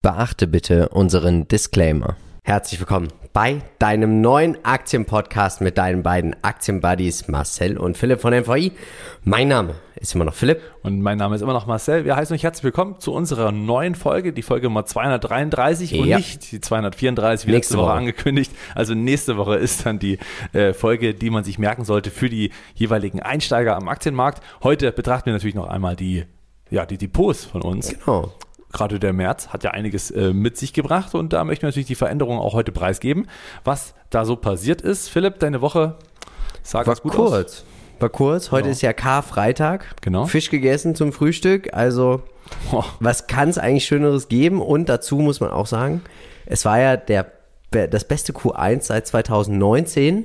Beachte bitte unseren Disclaimer. Herzlich willkommen bei deinem neuen Aktienpodcast mit deinen beiden Aktienbuddies Marcel und Philipp von MVI. Mein Name ist immer noch Philipp. Und mein Name ist immer noch Marcel. Wir heißen euch herzlich willkommen zu unserer neuen Folge, die Folge Nummer 233 und nicht die 234, wie letzte Woche angekündigt. Also nächste Woche ist dann die Folge, die man sich merken sollte für die jeweiligen Einsteiger am Aktienmarkt. Heute betrachten wir natürlich noch einmal die Depots von uns. Genau. Gerade der März hat ja einiges mit sich gebracht und da möchten wir natürlich die Veränderungen auch heute preisgeben, was da so passiert ist. Philipp, deine Woche sah ganz gut aus. War kurz. Heute ist ja Karfreitag. Genau. Fisch gegessen zum Frühstück. Also was kann es eigentlich Schöneres geben? Und dazu muss man auch sagen, es war ja das beste Q1 seit 2019.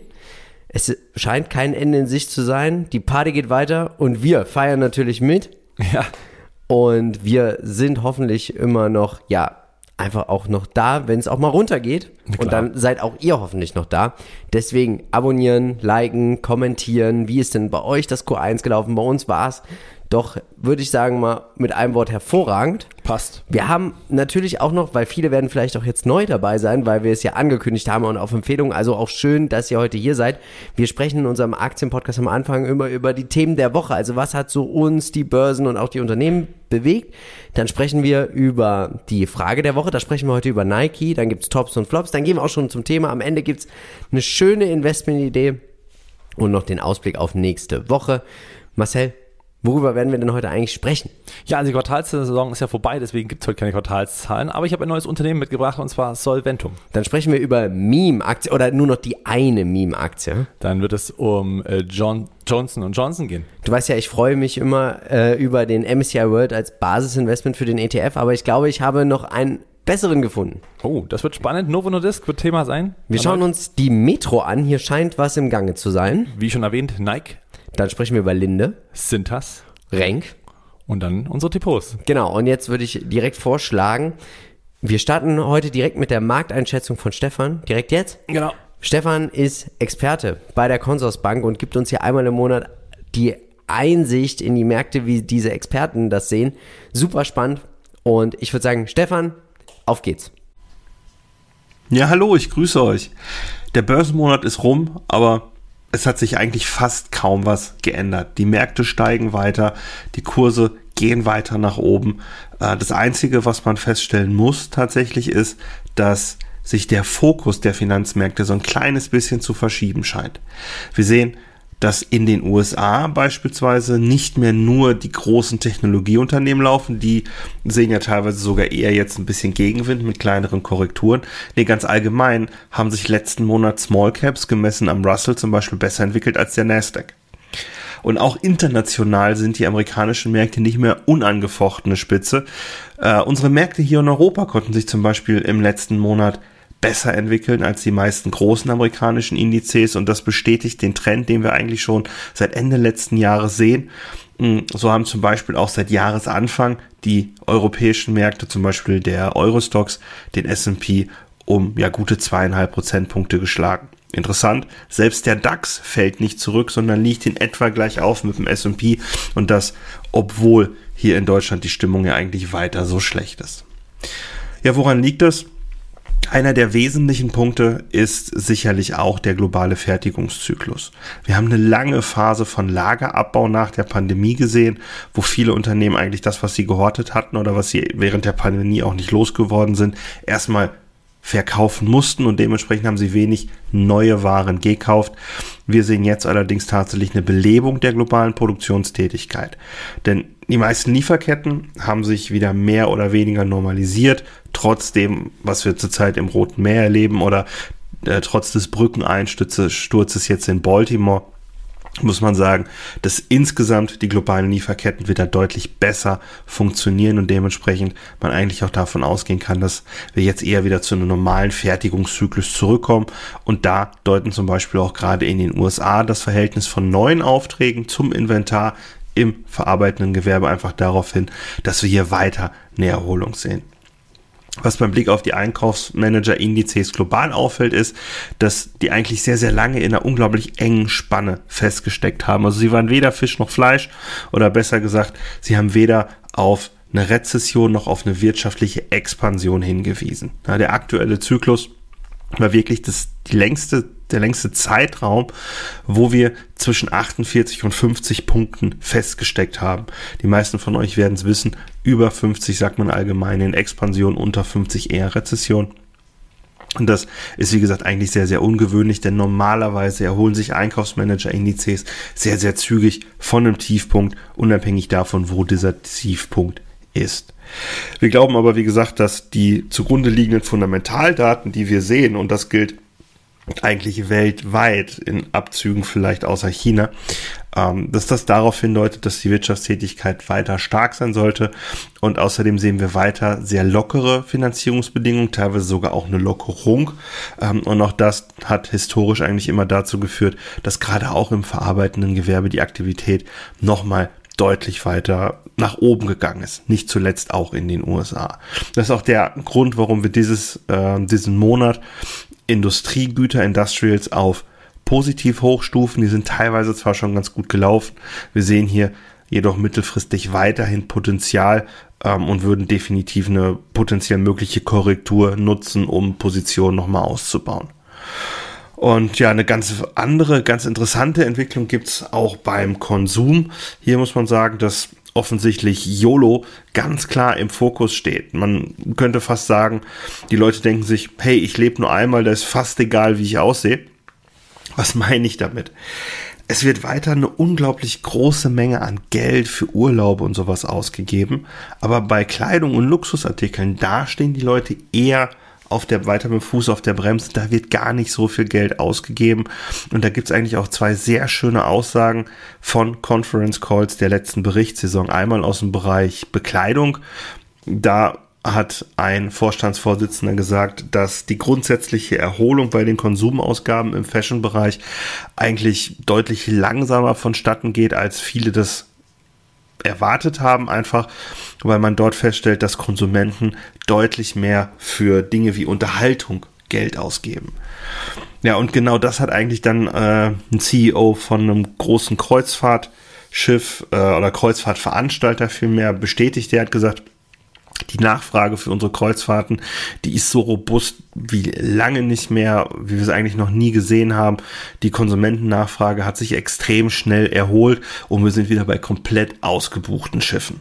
Es scheint kein Ende in Sicht zu sein. Die Party geht weiter und wir feiern natürlich mit. Ja. Und wir sind hoffentlich immer noch, einfach auch noch da, wenn es auch mal runtergeht. Klar. Und dann seid auch ihr hoffentlich noch da. Deswegen abonnieren, liken, kommentieren. Wie ist denn bei euch das Q1 gelaufen? Bei uns war es doch, würde ich sagen, mal mit einem Wort hervorragend. Passt. Wir haben natürlich auch noch, weil viele werden vielleicht auch jetzt neu dabei sein, weil wir es ja angekündigt haben und auf Empfehlung, also auch schön, dass ihr heute hier seid. Wir sprechen in unserem Aktienpodcast am Anfang immer über die Themen der Woche, also was hat so uns, die Börsen und auch die Unternehmen bewegt. Dann sprechen wir über die Frage der Woche, da sprechen wir heute über Nike, dann gibt's Tops und Flops, dann gehen wir auch schon zum Thema. Am Ende gibt's eine schöne Investmentidee und noch den Ausblick auf nächste Woche. Marcel, worüber werden wir denn heute eigentlich sprechen? Ja, also die Quartalssaison ist ja vorbei, deswegen gibt es heute keine Quartalszahlen, aber ich habe ein neues Unternehmen mitgebracht und zwar Solventum. Dann sprechen wir über Meme-Aktie oder nur noch die eine Meme-Aktie. Dann wird es um Johnson & Johnson gehen. Du weißt ja, ich freue mich immer über den MSCI World als Basisinvestment für den ETF, aber ich glaube, ich habe noch einen besseren gefunden. Oh, das wird spannend. Novo Nordisk wird Thema sein. Wir schauen uns die Metro an, hier scheint was im Gange zu sein. Wie schon erwähnt, Nike. Dann sprechen wir über Linde, Cintas, Renk und dann unsere Depots. Genau, und jetzt würde ich direkt vorschlagen, wir starten heute direkt mit der Markteinschätzung von Stefan. Direkt jetzt? Genau. Stefan ist Experte bei der Consorsbank und gibt uns hier einmal im Monat die Einsicht in die Märkte, wie diese Experten das sehen. Super spannend und ich würde sagen, Stefan, auf geht's. Ja, hallo, ich grüße euch. Der Börsenmonat ist rum, aber es hat sich eigentlich fast kaum was geändert. Die Märkte steigen weiter, die Kurse gehen weiter nach oben. Das Einzige, was man feststellen muss tatsächlich ist, dass sich der Fokus der Finanzmärkte so ein kleines bisschen zu verschieben scheint. Wir sehen, dass in den USA beispielsweise nicht mehr nur die großen Technologieunternehmen laufen, die sehen ja teilweise sogar eher jetzt ein bisschen Gegenwind mit kleineren Korrekturen. Nee, ganz allgemein haben sich letzten Monat Small Caps gemessen am Russell zum Beispiel besser entwickelt als der Nasdaq. Und auch international sind die amerikanischen Märkte nicht mehr unangefochtene Spitze. Unsere Märkte hier in Europa konnten sich zum Beispiel im letzten Monat besser entwickeln als die meisten großen amerikanischen Indizes und das bestätigt den Trend, den wir eigentlich schon seit Ende letzten Jahres sehen. So haben zum Beispiel auch seit Jahresanfang die europäischen Märkte, zum Beispiel der Eurostoxx, den S&P um gute 2,5 Prozentpunkte geschlagen. Interessant, selbst der DAX fällt nicht zurück, sondern liegt in etwa gleich auf mit dem S&P und das, obwohl hier in Deutschland die Stimmung ja eigentlich weiter so schlecht ist. Ja, woran liegt das? Einer der wesentlichen Punkte ist sicherlich auch der globale Fertigungszyklus. Wir haben eine lange Phase von Lagerabbau nach der Pandemie gesehen, wo viele Unternehmen eigentlich das, was sie gehortet hatten oder was sie während der Pandemie auch nicht losgeworden sind, erstmal verkaufen mussten und dementsprechend haben sie wenig neue Waren gekauft. Wir sehen jetzt allerdings tatsächlich eine Belebung der globalen Produktionstätigkeit. Denn die meisten Lieferketten haben sich wieder mehr oder weniger normalisiert, trotzdem, was wir zurzeit im Roten Meer erleben oder trotz des Brückeneinsturzes jetzt in Baltimore, muss man sagen, dass insgesamt die globalen Lieferketten wieder deutlich besser funktionieren und dementsprechend man eigentlich auch davon ausgehen kann, dass wir jetzt eher wieder zu einem normalen Fertigungszyklus zurückkommen und da deuten zum Beispiel auch gerade in den USA das Verhältnis von neuen Aufträgen zum Inventar im verarbeitenden Gewerbe einfach darauf hin, dass wir hier weiter eine Erholung sehen. Was beim Blick auf die Einkaufsmanager-Indizes global auffällt, ist, dass die eigentlich sehr, sehr lange in einer unglaublich engen Spanne festgesteckt haben. Also sie waren weder Fisch noch Fleisch oder besser gesagt, sie haben weder auf eine Rezession noch auf eine wirtschaftliche Expansion hingewiesen. Ja, der aktuelle Zyklus war wirklich der längste Zeitraum, wo wir zwischen 48 und 50 Punkten festgesteckt haben. Die meisten von euch werden es wissen, über 50 sagt man allgemein in Expansion, unter 50 eher Rezession. Und das ist, wie gesagt, eigentlich sehr, sehr ungewöhnlich, denn normalerweise erholen sich Einkaufsmanager-Indizes sehr, sehr zügig von einem Tiefpunkt, unabhängig davon, wo dieser Tiefpunkt ist. Wir glauben aber, wie gesagt, dass die zugrunde liegenden Fundamentaldaten, die wir sehen, und das gilt eigentlich weltweit, in Abzügen vielleicht außer China, dass das darauf hindeutet, dass die Wirtschaftstätigkeit weiter stark sein sollte. Und außerdem sehen wir weiter sehr lockere Finanzierungsbedingungen, teilweise sogar auch eine Lockerung. Und auch das hat historisch eigentlich immer dazu geführt, dass gerade auch im verarbeitenden Gewerbe die Aktivität nochmal deutlich weiter nach oben gegangen ist. Nicht zuletzt auch in den USA. Das ist auch der Grund, warum wir diesen Monat Industriegüter, Industrials auf positiv hochstufen. Die sind teilweise zwar schon ganz gut gelaufen. Wir sehen hier jedoch mittelfristig weiterhin Potenzial und würden definitiv eine potenziell mögliche Korrektur nutzen, um Positionen nochmal auszubauen. Und ja, eine ganz andere, ganz interessante Entwicklung gibt's auch beim Konsum. Hier muss man sagen, dass offensichtlich YOLO ganz klar im Fokus steht. Man könnte fast sagen, die Leute denken sich, hey, ich lebe nur einmal, da ist fast egal, wie ich aussehe. Was meine ich damit? Es wird weiter eine unglaublich große Menge an Geld für Urlaube und sowas ausgegeben, aber bei Kleidung und Luxusartikeln, da stehen die Leute eher weiter mit dem Fuß auf der Bremse, da wird gar nicht so viel Geld ausgegeben und da gibt es eigentlich auch zwei sehr schöne Aussagen von Conference Calls der letzten Berichtssaison. Einmal aus dem Bereich Bekleidung, da hat ein Vorstandsvorsitzender gesagt, dass die grundsätzliche Erholung bei den Konsumausgaben im Fashion-Bereich eigentlich deutlich langsamer vonstatten geht, als viele das erwartet haben, einfach weil man dort feststellt, dass Konsumenten deutlich mehr für Dinge wie Unterhaltung Geld ausgeben. Ja, und genau das hat eigentlich dann ein CEO von einem großen Kreuzfahrtschiff oder Kreuzfahrtveranstalter vielmehr bestätigt. Der hat gesagt, die Nachfrage für unsere Kreuzfahrten, die ist so robust wie lange nicht mehr, wie wir es eigentlich noch nie gesehen haben. Die Konsumentennachfrage hat sich extrem schnell erholt und wir sind wieder bei komplett ausgebuchten Schiffen.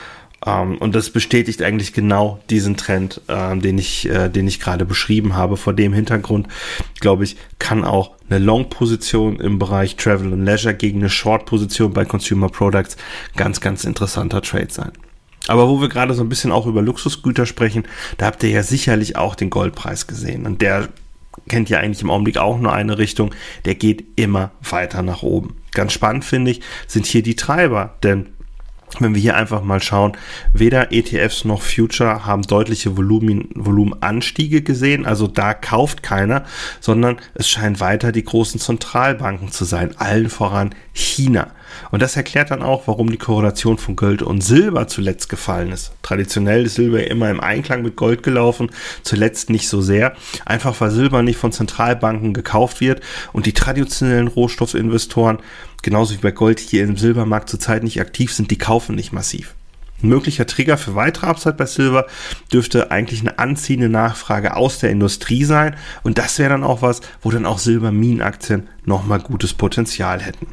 Und das bestätigt eigentlich genau diesen Trend, den ich gerade beschrieben habe. Vor dem Hintergrund, glaube ich, kann auch eine Long-Position im Bereich Travel und Leisure gegen eine Short-Position bei Consumer Products ganz, ganz interessanter Trade sein. Aber wo wir gerade so ein bisschen auch über Luxusgüter sprechen, da habt ihr ja sicherlich auch den Goldpreis gesehen. Und der kennt ja eigentlich im Augenblick auch nur eine Richtung. Der geht immer weiter nach oben. Ganz spannend finde ich, sind hier die Treiber. Denn wenn wir hier einfach mal schauen, weder ETFs noch Future haben deutliche Volumenanstiege gesehen, also da kauft keiner, sondern es scheinen weiter die großen Zentralbanken zu sein, allen voran China. Und das erklärt dann auch, warum die Korrelation von Gold und Silber zuletzt gefallen ist. Traditionell ist Silber immer im Einklang mit Gold gelaufen, zuletzt nicht so sehr, einfach weil Silber nicht von Zentralbanken gekauft wird und die traditionellen Rohstoffinvestoren, genauso wie bei Gold hier im Silbermarkt zurzeit nicht aktiv sind, die kaufen nicht massiv. Ein möglicher Trigger für weitere Upside bei Silber dürfte eigentlich eine anziehende Nachfrage aus der Industrie sein und das wäre dann auch was, wo dann auch Silberminenaktien nochmal gutes Potenzial hätten.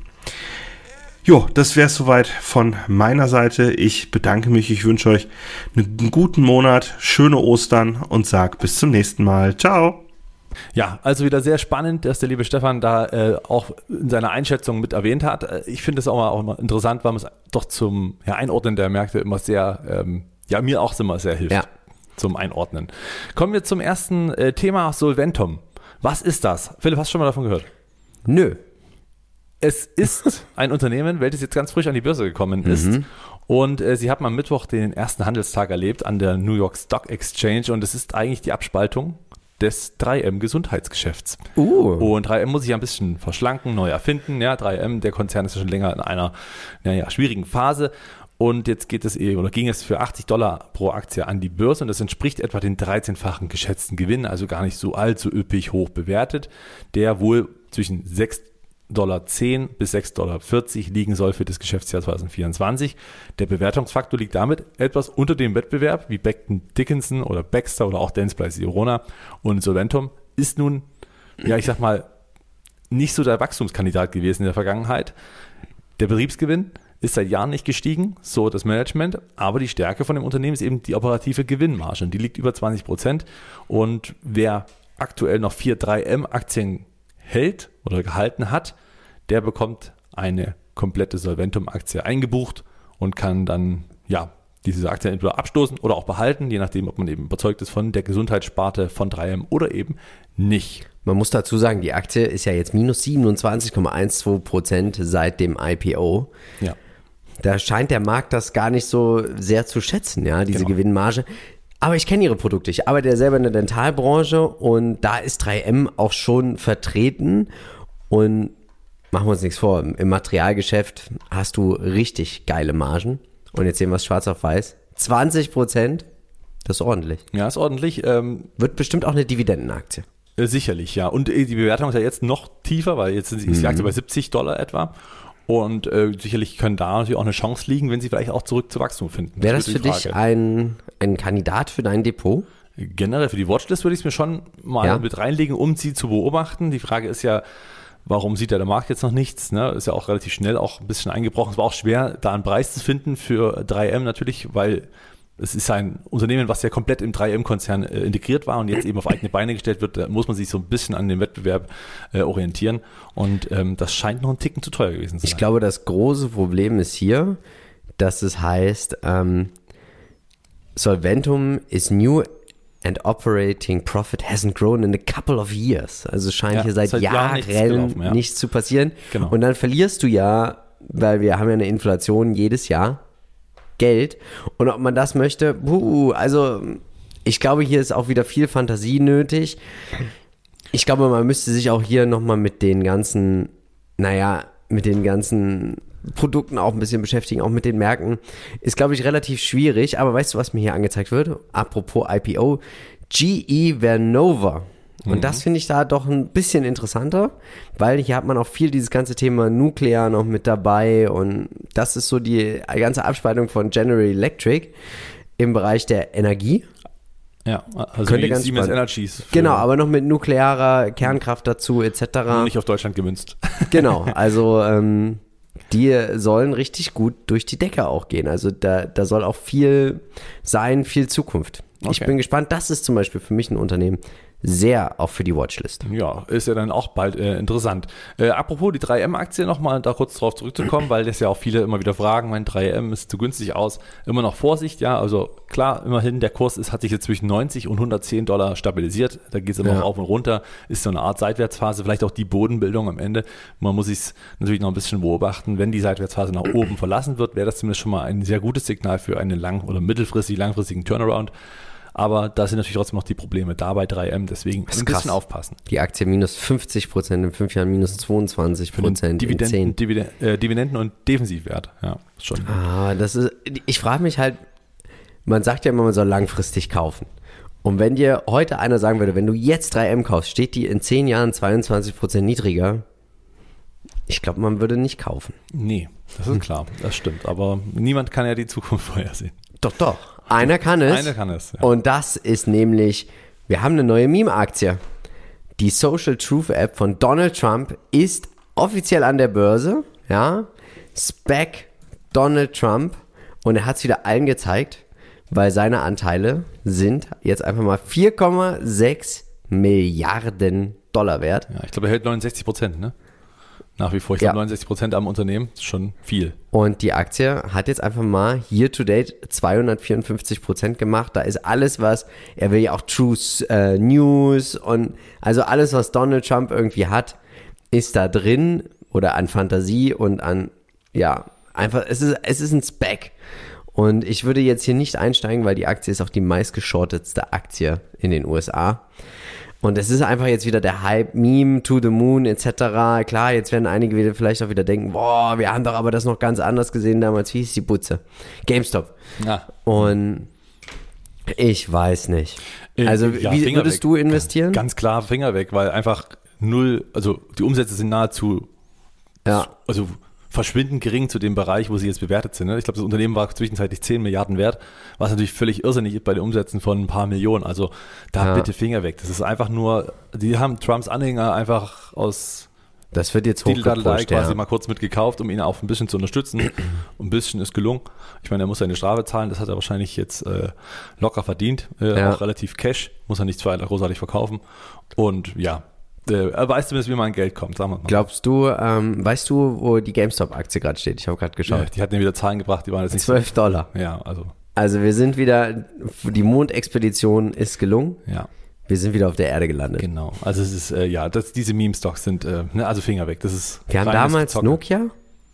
Jo, das wäre es soweit von meiner Seite. Ich bedanke mich, ich wünsche euch einen guten Monat, schöne Ostern und sage bis zum nächsten Mal. Ciao! Ja, also wieder sehr spannend, dass der liebe Stefan da auch in seiner Einschätzung mit erwähnt hat. Ich finde es auch mal interessant, weil man es doch zum Einordnen der Märkte immer sehr, mir auch immer sehr hilft, zum Einordnen. Kommen wir zum ersten Thema, Solventum. Was ist das? Philipp, hast du schon mal davon gehört? Nö. Es ist ein Unternehmen, welches jetzt ganz frisch an die Börse gekommen ist. Und sie haben am Mittwoch den ersten Handelstag erlebt an der New York Stock Exchange und es ist eigentlich die Abspaltung des 3M Gesundheitsgeschäfts. Und 3M muss sich ein bisschen verschlanken, neu erfinden. Ja, 3M, der Konzern ist ja schon länger in einer schwierigen Phase. Und jetzt ging es für $80 pro Aktie an die Börse und das entspricht etwa den 13-fachen geschätzten Gewinn, also gar nicht so allzu üppig hoch bewertet, der wohl zwischen 6 $6,10 bis $6,40 liegen soll für das Geschäftsjahr 2024. Der Bewertungsfaktor liegt damit etwas unter dem Wettbewerb, wie Becton Dickinson oder Baxter oder auch Dentsply Sirona, und Solventum ist nun, ja, ich sag mal, nicht so der Wachstumskandidat gewesen in der Vergangenheit. Der Betriebsgewinn ist seit Jahren nicht gestiegen, so das Management, aber die Stärke von dem Unternehmen ist eben die operative Gewinnmarge. Die liegt über 20%, und wer aktuell noch 4 3M-Aktien hält oder gehalten hat, der bekommt eine komplette Solventum-Aktie eingebucht und kann dann diese Aktie entweder abstoßen oder auch behalten, je nachdem, ob man eben überzeugt ist von der Gesundheitssparte von 3M oder eben nicht. Man muss dazu sagen, die Aktie ist ja jetzt minus 27,12% seit dem IPO. Ja. Da scheint der Markt das gar nicht so sehr zu schätzen, ja, diese Gewinnmarge. Aber ich kenne ihre Produkte. Ich arbeite ja selber in der Dentalbranche und da ist 3M auch schon vertreten. Und machen wir uns nichts vor, im Materialgeschäft hast du richtig geile Margen. Und jetzt sehen wir es schwarz auf weiß. 20%, das ist ordentlich. Ja, ist ordentlich. Wird bestimmt auch eine Dividendenaktie. Sicherlich, ja. Und die Bewertung ist ja jetzt noch tiefer, weil jetzt ist die Aktie bei $70 etwa. Und sicherlich können da natürlich auch eine Chance liegen, wenn sie vielleicht auch zurück zu Wachstum finden. Wäre das für dich ein Kandidat für dein Depot? Generell für die Watchlist würde ich es mir schon mal mit reinlegen, um sie zu beobachten. Die Frage ist ja, warum sieht der Markt jetzt noch nichts? Ne? Ist ja auch relativ schnell auch ein bisschen eingebrochen. Es war auch schwer, da einen Preis zu finden für 3M natürlich, weil es ist ein Unternehmen, was ja komplett im 3M-Konzern integriert war und jetzt eben auf eigene Beine gestellt wird. Da muss man sich so ein bisschen an dem Wettbewerb orientieren. Und das scheint noch einen Ticken zu teuer gewesen zu sein. Ich glaube, das große Problem ist hier, dass es heißt, Solventum is new and operating profit hasn't grown in a couple of years. Also es scheint hier seit Jahren nichts zu passieren. Genau. Und dann verlierst du ja, weil wir haben ja eine Inflation jedes Jahr, Geld. Und ob man das möchte, also ich glaube, hier ist auch wieder viel Fantasie nötig. Ich glaube, man müsste sich auch hier nochmal mit den ganzen Produkten auch ein bisschen beschäftigen, auch mit den Märkten. Ist, glaube ich, relativ schwierig. Aber weißt du, was mir hier angezeigt wird? Apropos IPO, GE Vernova. Und das finde ich da doch ein bisschen interessanter, weil hier hat man auch viel dieses ganze Thema Nuklear noch mit dabei, und das ist so die ganze Abspaltung von General Electric im Bereich der Energie. Ja, also könnte wie ganz Siemens spannend. Energies. Genau, aber noch mit nuklearer Kernkraft dazu etc. Nicht auf Deutschland gemünzt. Genau, also die sollen richtig gut durch die Decke auch gehen. Also da soll auch viel sein, viel Zukunft. Okay. Ich bin gespannt, das ist zum Beispiel für mich ein Unternehmen, sehr auch für die Watchlist. Ja, ist ja dann auch bald interessant. Apropos die 3M-Aktie nochmal da kurz drauf zurückzukommen, weil das ja auch viele immer wieder fragen, mein 3M ist zu günstig aus. Immer noch Vorsicht, ja, also klar, immerhin der Kurs hat sich jetzt zwischen $90 und $110 stabilisiert. Da geht es immer noch auf und runter, ist so eine Art Seitwärtsphase, vielleicht auch die Bodenbildung am Ende. Man muss es natürlich noch ein bisschen beobachten. Wenn die Seitwärtsphase nach oben verlassen wird, wäre das zumindest schon mal ein sehr gutes Signal für einen langfristigen Turnaround. Aber da sind natürlich trotzdem noch die Probleme da bei 3M, deswegen ein bisschen aufpassen. Die Aktie minus 50%, in 5 Jahren minus 22%, Dividenden und Defensivwert, ja, schon. Ich frage mich halt, man sagt ja immer, man soll langfristig kaufen. Und wenn dir heute einer sagen würde, wenn du jetzt 3M kaufst, steht die in 10 Jahren 22% niedriger, ich glaube, man würde nicht kaufen. Nee, das ist klar, das stimmt. Aber niemand kann ja die Zukunft vorhersehen. Doch. Einer kann es. Ja. Und das ist nämlich, wir haben eine neue Meme-Aktie. Die Social Truth App von Donald Trump ist offiziell an der Börse. Ja, SPAC Donald Trump. Und er hat es wieder allen gezeigt, weil seine Anteile sind jetzt einfach mal 4,6 Milliarden Dollar wert. Ja, ich glaube, er hält 69%, ne? Nach wie vor, ich glaube 69% am Unternehmen, ist schon viel. Und die Aktie hat jetzt einfach mal year to date 254% gemacht. Da ist alles, was, er will ja auch True News und also alles, was Donald Trump irgendwie hat, ist da drin oder an Fantasie und an, einfach, es ist ein Spec. Und ich würde jetzt hier nicht einsteigen, weil die Aktie ist auch die meistgeschortetste Aktie in den USA. Und es ist einfach jetzt wieder der Hype, Meme to the Moon etc. Klar, jetzt werden einige vielleicht auch wieder denken, boah, wir haben doch aber das noch ganz anders gesehen damals. Wie hieß die Butze? GameStop. Ja. Und ich weiß nicht. Also wie würdest du investieren? Ganz klar Finger weg, weil einfach also die Umsätze sind nahezu Ja. Also verschwindend gering zu dem Bereich, wo sie jetzt bewertet sind. Ne? Ich glaube, das Unternehmen war zwischenzeitlich 10 Milliarden wert, was natürlich völlig irrsinnig ist bei den Umsätzen von ein paar Millionen. Also da bitte Finger weg. Das ist einfach nur, die haben Trumps Anhänger einfach aus das wird jetzt hochgepusht, quasi mal kurz mitgekauft, um ihn auch ein bisschen zu unterstützen. Und ein bisschen ist gelungen. Ich meine, er muss seine Strafe zahlen, das hat er wahrscheinlich jetzt locker verdient. Auch relativ Cash, muss er nicht großartig verkaufen. Und ja, er weiß zumindest, wie man an Geld kommt, sagen wir mal. Glaubst du, weißt du, wo die GameStop-Aktie gerade steht? Ich habe gerade geschaut. Ja, die hatten ja wieder Zahlen gebracht, die waren jetzt nicht $12. Ja, Also wir sind wieder, die Mondexpedition ist gelungen. Ja. Wir sind wieder auf der Erde gelandet. Genau. Also es ist, diese Meme-Stocks sind, also Finger weg. Das ist wir haben damals Zocke. Nokia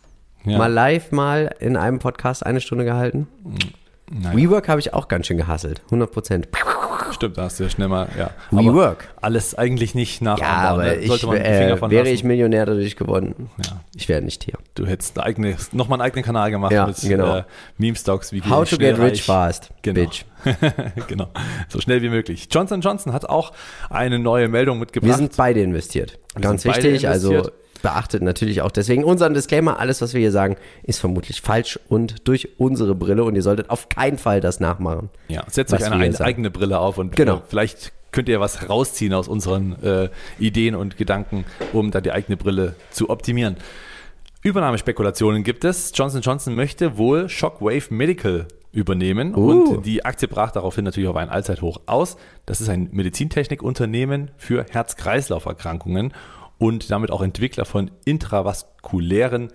mal live in einem Podcast 1 Stunde gehalten. Naja. WeWork habe ich auch ganz schön gehasselt. 100%. Stimmt, da hast du ja schnell mal, ja. WeWork. Alles eigentlich nicht nach. Ja, aber wäre ich Millionär dadurch geworden. Ja. Ich wäre nicht hier. Du hättest nochmal einen eigenen Kanal gemacht mit Meme-Stocks. How to get rich fast, genau. bitch. Genau, so schnell wie möglich. Johnson & Johnson hat auch eine neue Meldung mitgebracht. Wir sind beide investiert. Ganz wichtig, also beachtet natürlich auch deswegen unseren Disclaimer, alles, was wir hier sagen, ist vermutlich falsch und durch unsere Brille und ihr solltet auf keinen Fall das nachmachen. Ja, setzt euch eine eigene Brille auf und vielleicht könnt ihr was rausziehen aus unseren Ideen und Gedanken, um da die eigene Brille zu optimieren. Übernahmespekulationen gibt es. Johnson & Johnson möchte wohl Shockwave Medical übernehmen und die Aktie brach daraufhin natürlich auf einen Allzeithoch aus. Das ist ein Medizintechnikunternehmen für Herz-Kreislauf-Erkrankungen und damit auch Entwickler von intravaskulären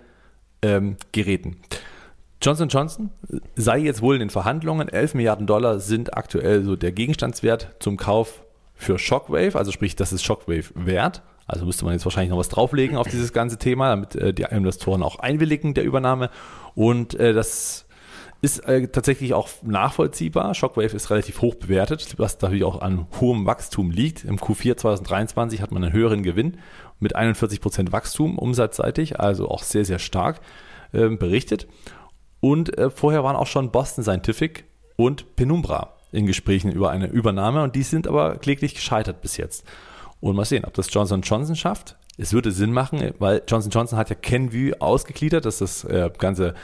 Geräten. Johnson & Johnson sei jetzt wohl in den Verhandlungen. 11 Milliarden $11 sind aktuell so der Gegenstandswert zum Kauf für Shockwave, also sprich, das ist Shockwave wert. Also müsste man jetzt wahrscheinlich noch was drauflegen auf dieses ganze Thema, damit die Investoren auch einwilligen der Übernahme. Und das ist tatsächlich auch nachvollziehbar. Shockwave ist relativ hoch bewertet, was natürlich auch an hohem Wachstum liegt. Im Q4 2023 hat man einen höheren Gewinn mit 41% Wachstum umsatzseitig, also auch sehr, sehr stark berichtet. Und vorher waren auch schon Boston Scientific und Penumbra in Gesprächen über eine Übernahme und die sind aber kläglich gescheitert bis jetzt. Und mal sehen, ob das Johnson & Johnson schafft. Es würde Sinn machen, weil Johnson & Johnson hat ja Kenvue ausgegliedert, dass das ganze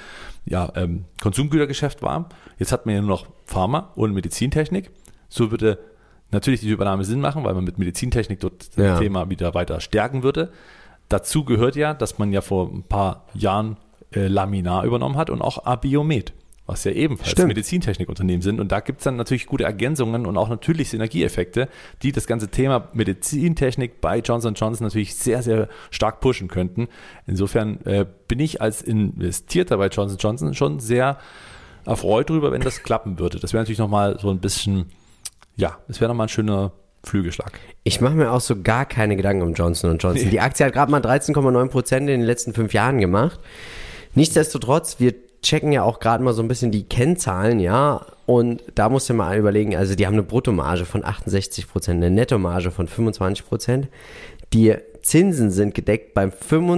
Konsumgütergeschäft war. Jetzt hat man ja nur noch Pharma und Medizintechnik. So würde natürlich die Übernahme Sinn machen, weil man mit Medizintechnik dort das Thema wieder weiter stärken würde. Dazu gehört ja, dass man ja vor ein paar Jahren Laminar übernommen hat und auch Abiomed, was ja ebenfalls Medizintechnikunternehmen sind. Und da gibt es dann natürlich gute Ergänzungen und auch natürlich Synergieeffekte, die das ganze Thema Medizintechnik bei Johnson & Johnson natürlich sehr, sehr stark pushen könnten. Insofern bin ich als Investierter bei Johnson & Johnson schon sehr erfreut darüber, wenn das klappen würde. Das wäre natürlich nochmal so ein bisschen, es wäre nochmal ein schöner Flügelschlag. Ich mache mir auch so gar keine Gedanken um Johnson & Johnson. Die Aktie hat gerade mal 13,9% in den letzten 5 Jahren gemacht. Nichtsdestotrotz, wir checken ja auch gerade mal so ein bisschen die Kennzahlen, und da musst du mal überlegen, also die haben eine Bruttomarge von 68%, eine Nettomarge von 25%, die Zinsen sind gedeckt beim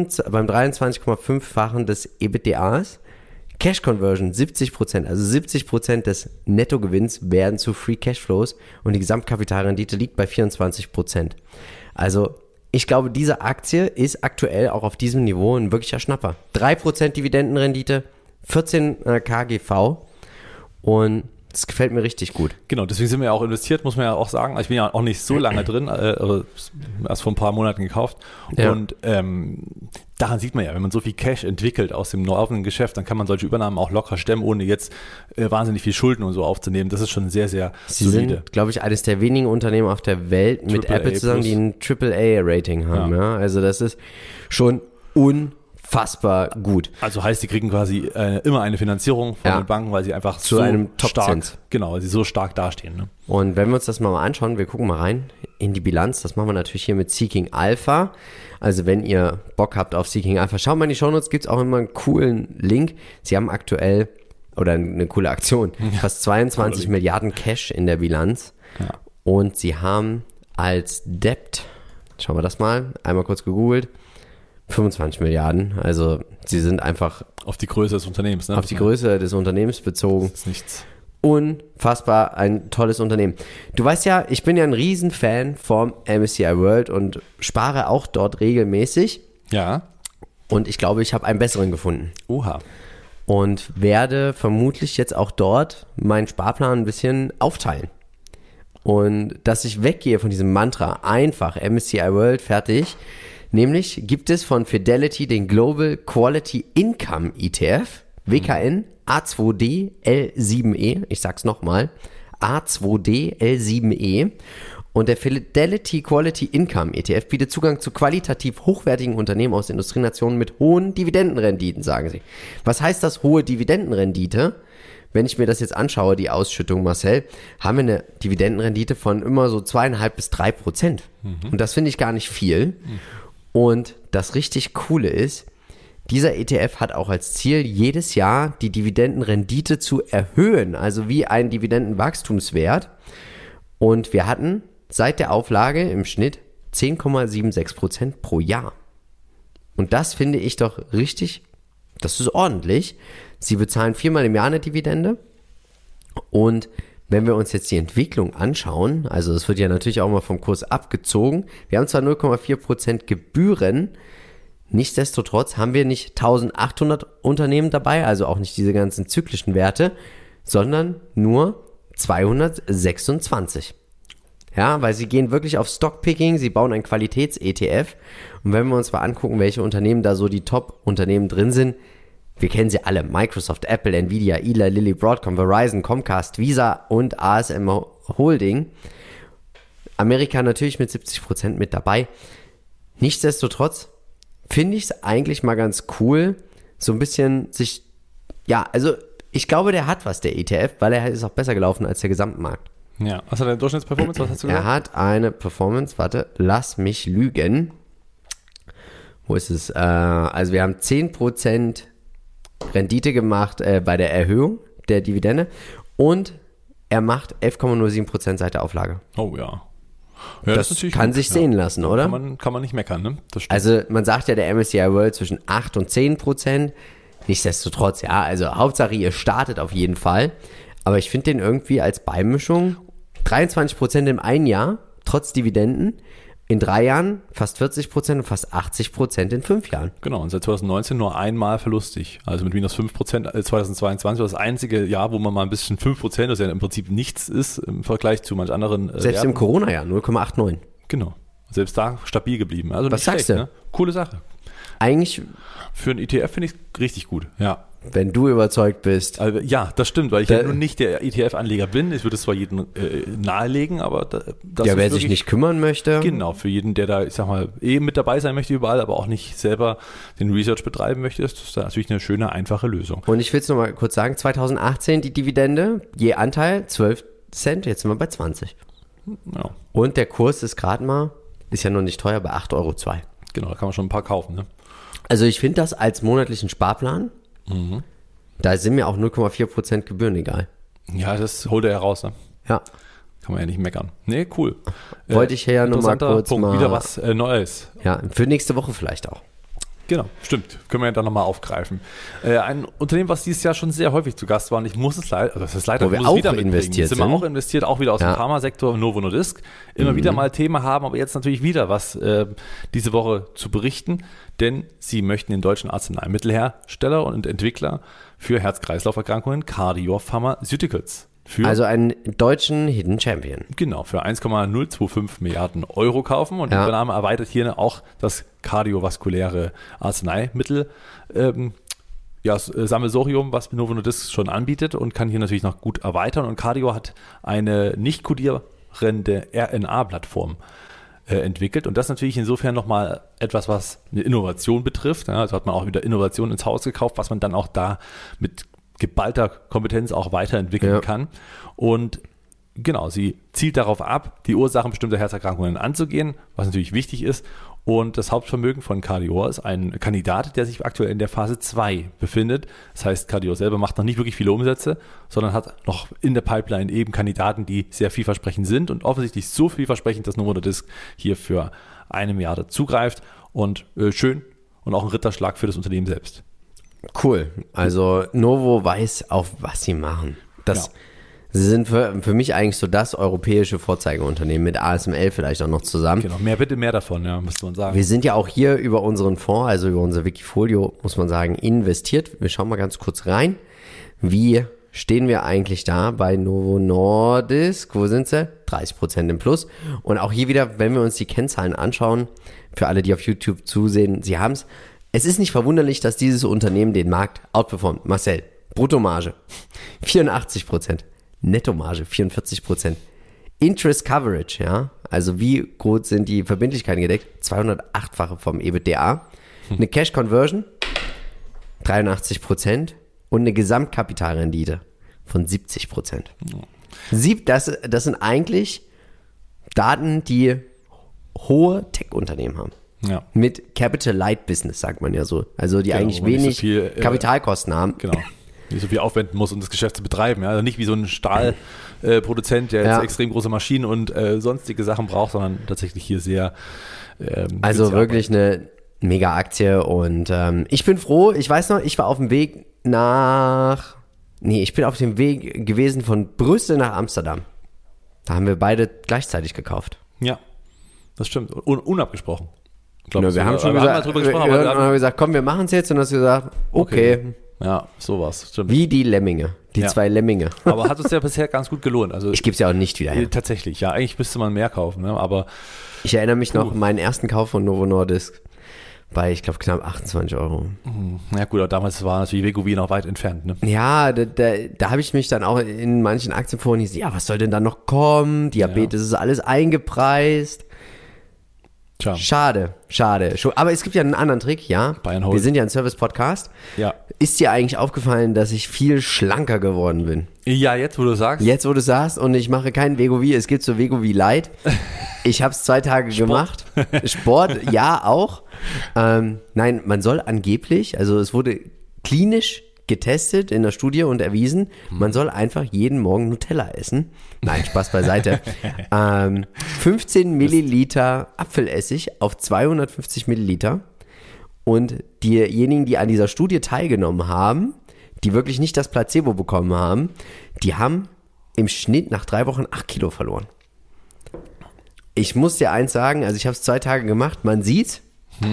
23,5-fachen des EBITDAs, Cash Conversion 70%, also 70% des Nettogewinns werden zu Free Cashflows und die Gesamtkapitalrendite liegt bei 24%. Also ich glaube, diese Aktie ist aktuell auch auf diesem Niveau ein wirklicher Schnapper. 3% Dividendenrendite, 14 KGV und das gefällt mir richtig gut. Genau, deswegen sind wir ja auch investiert, muss man ja auch sagen. Ich bin ja auch nicht so lange drin, erst vor ein paar Monaten gekauft. Ja. Und daran sieht man ja, wenn man so viel Cash entwickelt aus dem laufenden Geschäft, dann kann man solche Übernahmen auch locker stemmen, ohne jetzt wahnsinnig viel Schulden und so aufzunehmen. Das ist schon sehr, sehr solide. Sie sind, glaube ich, eines der wenigen Unternehmen auf der Welt mit Apple zusammen, die ein AAA-Rating haben. Ja. Also das ist schon unfassbar gut. Also heißt, die kriegen quasi immer eine Finanzierung von den Banken, weil sie einfach zu so einem stark, weil sie so stark dastehen. Ne? Und wenn wir uns das mal anschauen, wir gucken mal rein in die Bilanz, das machen wir natürlich hier mit Seeking Alpha. Also wenn ihr Bock habt auf Seeking Alpha, schaut mal in die Shownotes, gibt es auch immer einen coolen Link. Sie haben aktuell, oder eine coole Aktion, fast 22 Milliarden Cash in der Bilanz. Ja. Und sie haben als Debt, schauen wir das mal, einmal kurz gegoogelt, 25 Milliarden, also sie sind einfach auf die Größe des Unternehmens, auf die Größe des Unternehmens bezogen. Das ist nichts. Unfassbar ein tolles Unternehmen. Du weißt ja, ich bin ja ein Riesenfan vom MSCI World und spare auch dort regelmäßig. Ja. Und ich glaube, ich habe einen besseren gefunden. Oha. Und werde vermutlich jetzt auch dort meinen Sparplan ein bisschen aufteilen. Und dass ich weggehe von diesem Mantra, einfach MSCI World, fertig. Nämlich gibt es von Fidelity den Global Quality Income ETF, WKN A2D L7E. Ich sag's nochmal, A2D L7E. Und der Fidelity Quality Income ETF bietet Zugang zu qualitativ hochwertigen Unternehmen aus Industrienationen mit hohen Dividendenrenditen, sagen sie. Was heißt das, hohe Dividendenrendite? Wenn ich mir das jetzt anschaue, die Ausschüttung, Marcel, haben wir eine Dividendenrendite von immer so 2,5 bis 3%. Und das finde ich gar nicht viel. Und das richtig Coole ist, dieser ETF hat auch als Ziel, jedes Jahr die Dividendenrendite zu erhöhen, also wie ein Dividendenwachstumswert. Und wir hatten seit der Auflage im Schnitt 10,76% pro Jahr. Und das finde ich doch richtig, das ist ordentlich. Sie bezahlen 4-mal im Jahr eine Dividende. Und wenn wir uns jetzt die Entwicklung anschauen, also es wird ja natürlich auch mal vom Kurs abgezogen. Wir haben zwar 0,4% Gebühren, nichtsdestotrotz haben wir nicht 1800 Unternehmen dabei, also auch nicht diese ganzen zyklischen Werte, sondern nur 226. Ja, weil sie gehen wirklich auf Stockpicking, sie bauen ein Qualitäts-ETF. Und wenn wir uns mal angucken, welche Unternehmen da so die Top-Unternehmen drin sind, wir kennen sie alle, Microsoft, Apple, Nvidia, Eli Lilly, Broadcom, Verizon, Comcast, Visa und ASM Holding. Amerika natürlich mit 70% mit dabei. Nichtsdestotrotz finde ich es eigentlich mal ganz cool, so ein bisschen sich, ja, also ich glaube, der hat was, der ETF, weil er ist auch besser gelaufen als der Gesamtmarkt. Ja, was hat der Durchschnittsperformance? Was hast du gesagt? Er hat eine Performance, warte, lass mich lügen. Wo ist es? Also wir haben 10% Rendite gemacht bei der Erhöhung der Dividende und er macht 11,07% seit der Auflage. Oh ja. Das kann sich sehen lassen, oder? Kann man nicht meckern, ne? Das stimmt. Also man sagt ja, der MSCI World zwischen 8 und 10%. Nichtsdestotrotz, ja, also Hauptsache ihr startet auf jeden Fall. Aber ich finde den irgendwie als Beimischung 23% im einen Jahr, trotz Dividenden. In 3 Jahren fast 40% und fast 80% in 5 Jahren. Genau, und seit 2019 nur einmal verlustig. Also mit minus 5%, 2022 war das einzige Jahr, wo man mal ein bisschen 5%, das ja im Prinzip nichts ist im Vergleich zu manch anderen Selbst Werten. im Corona-Jahr 0,89. Genau, selbst da stabil geblieben. Also was sagst du? Ne? Coole Sache. Eigentlich für einen ETF finde ich es richtig gut, ja. Wenn du überzeugt bist. Also, ja, das stimmt, weil ich ja nun nicht der ETF-Anleger bin. Ich würde es zwar jedem nahelegen, aber das ja, wer sich nicht kümmern möchte. Genau, für jeden, der da, ich sag mal, mit dabei sein möchte überall, aber auch nicht selber den Research betreiben möchte, ist das natürlich eine schöne, einfache Lösung. Und ich will es nochmal kurz sagen, 2018 die Dividende, je Anteil 12 Cent, jetzt sind wir bei 20. Ja. Und der Kurs ist gerade mal, ist ja noch nicht teuer, bei 8,02 Euro. Genau, da kann man schon ein paar kaufen, ne? Also ich finde das als monatlichen Sparplan, da sind mir auch 0,4% Gebühren egal. Ja, das holt er heraus, ne? Ja. Kann man ja nicht meckern. Nee, cool. Wollte ich ja nochmal kurz Punkt, mal... wieder was Neues. Ja, für nächste Woche vielleicht auch. Genau, stimmt. Können wir ja dann nochmal aufgreifen. Ein Unternehmen, was dieses Jahr schon sehr häufig zu Gast war, und ich muss es leider, das ist leider, wo wir auch investiert sind. Sind wir auch investiert, auch wieder aus dem Pharmasektor, Novo Nordisk. Immer wieder mal Thema haben, aber jetzt natürlich wieder was diese Woche zu berichten, denn sie möchten den deutschen Arzneimittelhersteller und Entwickler für Herz-Kreislauf-Erkrankungen Cardior Pharmaceuticals. Also einen deutschen Hidden Champion. Genau, für 1,025 Milliarden Euro kaufen und die Übernahme erweitert hier auch das kardiovaskuläre Arzneimittel Sammelsurium, was Novo Nordisk schon anbietet und kann hier natürlich noch gut erweitern. Und Cardio hat eine nicht kodierende RNA-Plattform entwickelt und das natürlich insofern nochmal etwas, was eine Innovation betrifft. Ja, also hat man auch wieder Innovation ins Haus gekauft, was man dann auch da mit geballter Kompetenz auch weiterentwickeln kann. Und genau, sie zielt darauf ab, die Ursachen bestimmter Herzerkrankungen anzugehen, was natürlich wichtig ist. Und das Hauptvermögen von Cardior ist ein Kandidat, der sich aktuell in der Phase 2 befindet. Das heißt, Cardior selber macht noch nicht wirklich viele Umsätze, sondern hat noch in der Pipeline eben Kandidaten, die sehr vielversprechend sind und offensichtlich so vielversprechend, dass Novo Nordisk hier für 1 Milliarde zugreift. Und schön und auch ein Ritterschlag für das Unternehmen selbst. Cool. Also Novo weiß, auf was sie machen. Das Sie sind für mich eigentlich so das europäische Vorzeigeunternehmen mit ASML vielleicht auch noch zusammen. Genau, bitte mehr davon, ja, müsste man sagen. Wir sind ja auch hier über unseren Fonds, also über unser Wikifolio, muss man sagen, investiert. Wir schauen mal ganz kurz rein. Wie stehen wir eigentlich da bei Novo Nordisk? Wo sind sie? 30% im Plus. Und auch hier wieder, wenn wir uns die Kennzahlen anschauen, für alle, die auf YouTube zusehen, sie haben es. Es ist nicht verwunderlich, dass dieses Unternehmen den Markt outperformt. Marcel, Bruttomarge 84%, Nettomarge 44%, Interest Coverage, ja, also wie gut sind die Verbindlichkeiten gedeckt? 208-fache vom EBITDA, eine Cash Conversion 83% und eine Gesamtkapitalrendite von 70%. Das sind eigentlich Daten, die hohe Tech-Unternehmen haben. Ja. Mit Capital Light Business, sagt man ja so. Also die eigentlich wo man nicht wenig so viel, Kapitalkosten haben. Genau. Nicht so viel aufwenden muss, um das Geschäft zu betreiben. Ja? Also nicht wie so ein Stahlproduzent, der jetzt extrem große Maschinen und sonstige Sachen braucht, sondern tatsächlich hier sehr also wirklich eine mega Aktie und ich bin froh. Ich weiß noch, ich war auf dem Weg ich bin auf dem Weg gewesen von Brüssel nach Amsterdam. Da haben wir beide gleichzeitig gekauft. Ja, das stimmt. Unabgesprochen. Wir haben schon gesagt, haben wir gesagt, komm, wir machen es jetzt. Und dann hast du gesagt, okay. Ja, sowas. Stimmt. Wie die Lemminge. Die zwei Lemminge. Aber hat uns ja bisher ganz gut gelohnt. Also, ich gebe es ja auch nicht wieder her. Tatsächlich, ja. Eigentlich müsste man mehr kaufen. Ne? Aber ich erinnere mich noch an meinen ersten Kauf von Novo Nordisk bei, ich glaube, knapp 28 €. Ja gut, aber damals war natürlich Wegovy noch weit entfernt. Ne? Ja, da habe ich mich dann auch in manchen Aktienforen gesagt, ja, was soll denn da noch kommen? Diabetes ist alles eingepreist. Tja. Schade. Aber es gibt ja einen anderen Trick, ja. Wir sind ja ein Service-Podcast. Ja. Ist dir eigentlich aufgefallen, dass ich viel schlanker geworden bin? Ja, jetzt wo du sagst. Und ich mache keinen Wegovy, es gibt so Wegovy Light. Ich habe es 2 Tage gemacht. Sport, ja, auch. Nein, man soll angeblich, also es wurde klinisch getestet in der Studie und erwiesen, man soll einfach jeden Morgen Nutella essen. Nein, Spaß beiseite. 15 Milliliter Apfelessig auf 250 Milliliter. Und diejenigen, die an dieser Studie teilgenommen haben, die wirklich nicht das Placebo bekommen haben, die haben im Schnitt nach 3 Wochen 8 Kilo verloren. Ich muss dir eins sagen, also ich habe es 2 Tage gemacht, man sieht,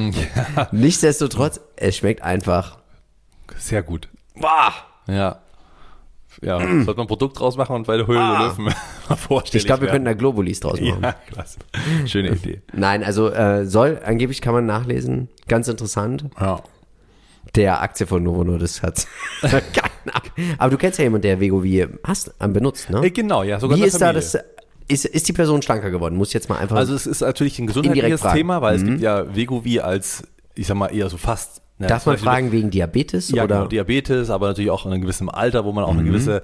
nichtsdestotrotz, es schmeckt einfach sehr gut. Wow. Ja, sollte man ein Produkt draus machen und bei der Höhle der Löwen mal vorstellen. Ich glaube, wir könnten da Globulis draus machen. Ja, klasse. Schöne Idee. Nein, also angeblich kann man nachlesen, ganz interessant. Ja. Der Aktie von Novo Nordisk hat aber du kennst ja jemanden, der Wegovy benutzt, ne? Genau, ja, sogar Wie ist da das... Ist die Person schlanker geworden? Muss ich jetzt mal einfach... Also es ist natürlich ein gesundheitliches Thema, weil es gibt ja Wegovy als, ich sag mal, eher so fast... Darf man fragen wegen Diabetes? Ja, oder? Genau, Diabetes, aber natürlich auch in einem gewissen Alter, wo man auch eine gewisse,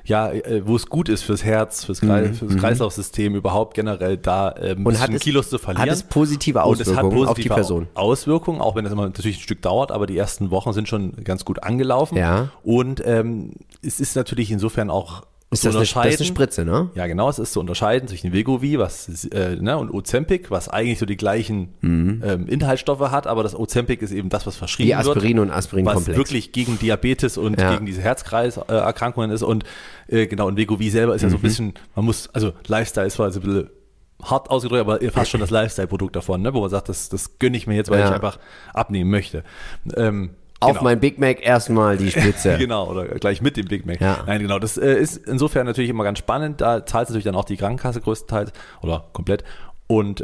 wo es gut ist fürs Herz, fürs Kreislaufsystem überhaupt generell da ein bisschen Kilos zu verlieren. Hat es positive Auswirkungen auf die Person? Auswirkungen, auch wenn das immer natürlich ein Stück dauert, aber die ersten Wochen sind schon ganz gut angelaufen. Ja. Und es ist natürlich insofern auch ist das eine Spritze, ne? Ja, genau. Es ist zu unterscheiden zwischen Wegovy und Ozempic, was eigentlich so die gleichen Inhaltsstoffe hat, aber das Ozempic ist eben das, was verschrieben wird. Wie Aspirin und Aspirinkomplex. Was wirklich gegen Diabetes und gegen diese Herzkreiserkrankungen ist. Und und Wegovy selber ist ja so ein bisschen, Lifestyle ist zwar so ein bisschen hart ausgedrückt, aber fast schon das Lifestyle-Produkt davon, ne? Wo man sagt, das gönne ich mir jetzt, weil ich einfach abnehmen möchte. Auf mein Big Mac erstmal die Spitze. Genau, oder gleich mit dem Big Mac. Ja. Nein, genau. Das ist insofern natürlich immer ganz spannend. Da zahlt natürlich dann auch die Krankenkasse größtenteils oder komplett. Und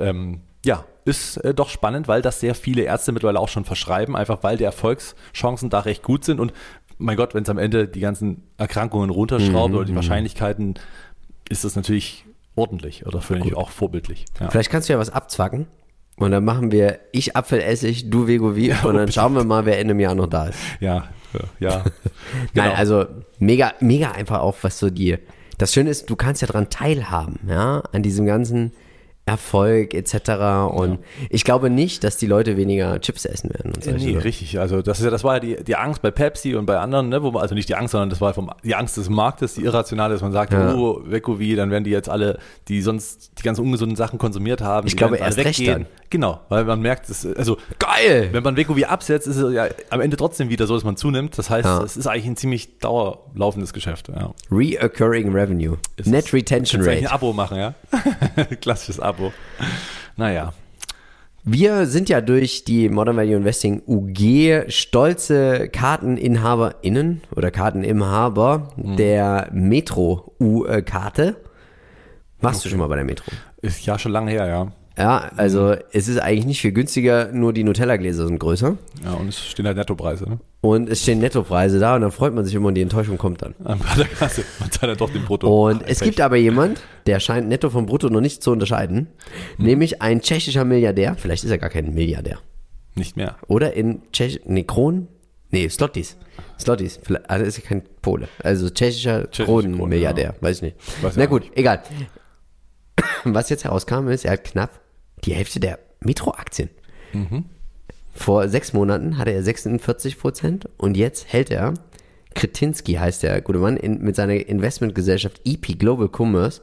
ist doch spannend, weil das sehr viele Ärzte mittlerweile auch schon verschreiben, einfach weil die Erfolgschancen da recht gut sind. Und mein Gott, wenn es am Ende die ganzen Erkrankungen runterschraubt oder die Wahrscheinlichkeiten, ist das natürlich ordentlich oder finde ich auch vorbildlich. Ja. Vielleicht kannst du ja was abzwacken. Und dann machen wir ich Apfelessig, du Wegovy und dann schauen wir mal, wer Ende im Jahr noch da ist. Ja. Genau. Nein, also mega einfach auch, was so das Schöne ist, du kannst ja dran teilhaben, ja, an diesem ganzen Erfolg etc. Und ich glaube nicht, dass die Leute weniger Chips essen werden. Und Nee, richtig. Also das war ja die Angst bei Pepsi und bei anderen, ne, also nicht die Angst, sondern das war die Angst des Marktes, die irrationale, dass man sagt, Wegovy, dann werden die jetzt alle, die sonst die ganz ungesunden Sachen konsumiert haben, ich glaube erst recht dann. Genau, weil man merkt, also geil! Wenn man Wegovy absetzt, ist es ja am Ende trotzdem wieder so, dass man zunimmt. Das heißt, es ist eigentlich ein ziemlich dauerlaufendes Geschäft. Ja. Reoccurring Revenue. Net Retention Rate. Ein Abo machen, ja? Klassisches Abo. Naja. Wir sind ja durch die Modern Value Investing UG stolze KarteninhaberInnen oder Karteninhaber der Metro-U-Karte. Warst du schon mal bei der Metro? Ist ja schon lange her, ja. Ja, also es ist eigentlich nicht viel günstiger, nur die Nutella-Gläser sind größer. Ja, und es stehen halt Nettopreise, ne? Und es stehen Nettopreise da und dann freut man sich immer und die Enttäuschung kommt dann. Bei der Kasse, man zahlt ja doch den Brutto. Und es gibt aber jemand, der scheint Netto vom Brutto noch nicht zu unterscheiden, nämlich ein tschechischer Milliardär, vielleicht ist er gar kein Milliardär. Nicht mehr. Oder in Kronen? Nee, Zlotys. Also ist ja kein Pole. Also tschechischer Kronenmilliardär, weiß ich nicht. Na gut, egal. Was jetzt herauskam ist, er hat knapp die Hälfte der Metro-Aktien. Vor 6 Monaten hatte er 46% und jetzt hält er, Kretinsky heißt der gute Mann, mit seiner Investmentgesellschaft EP Global Commerce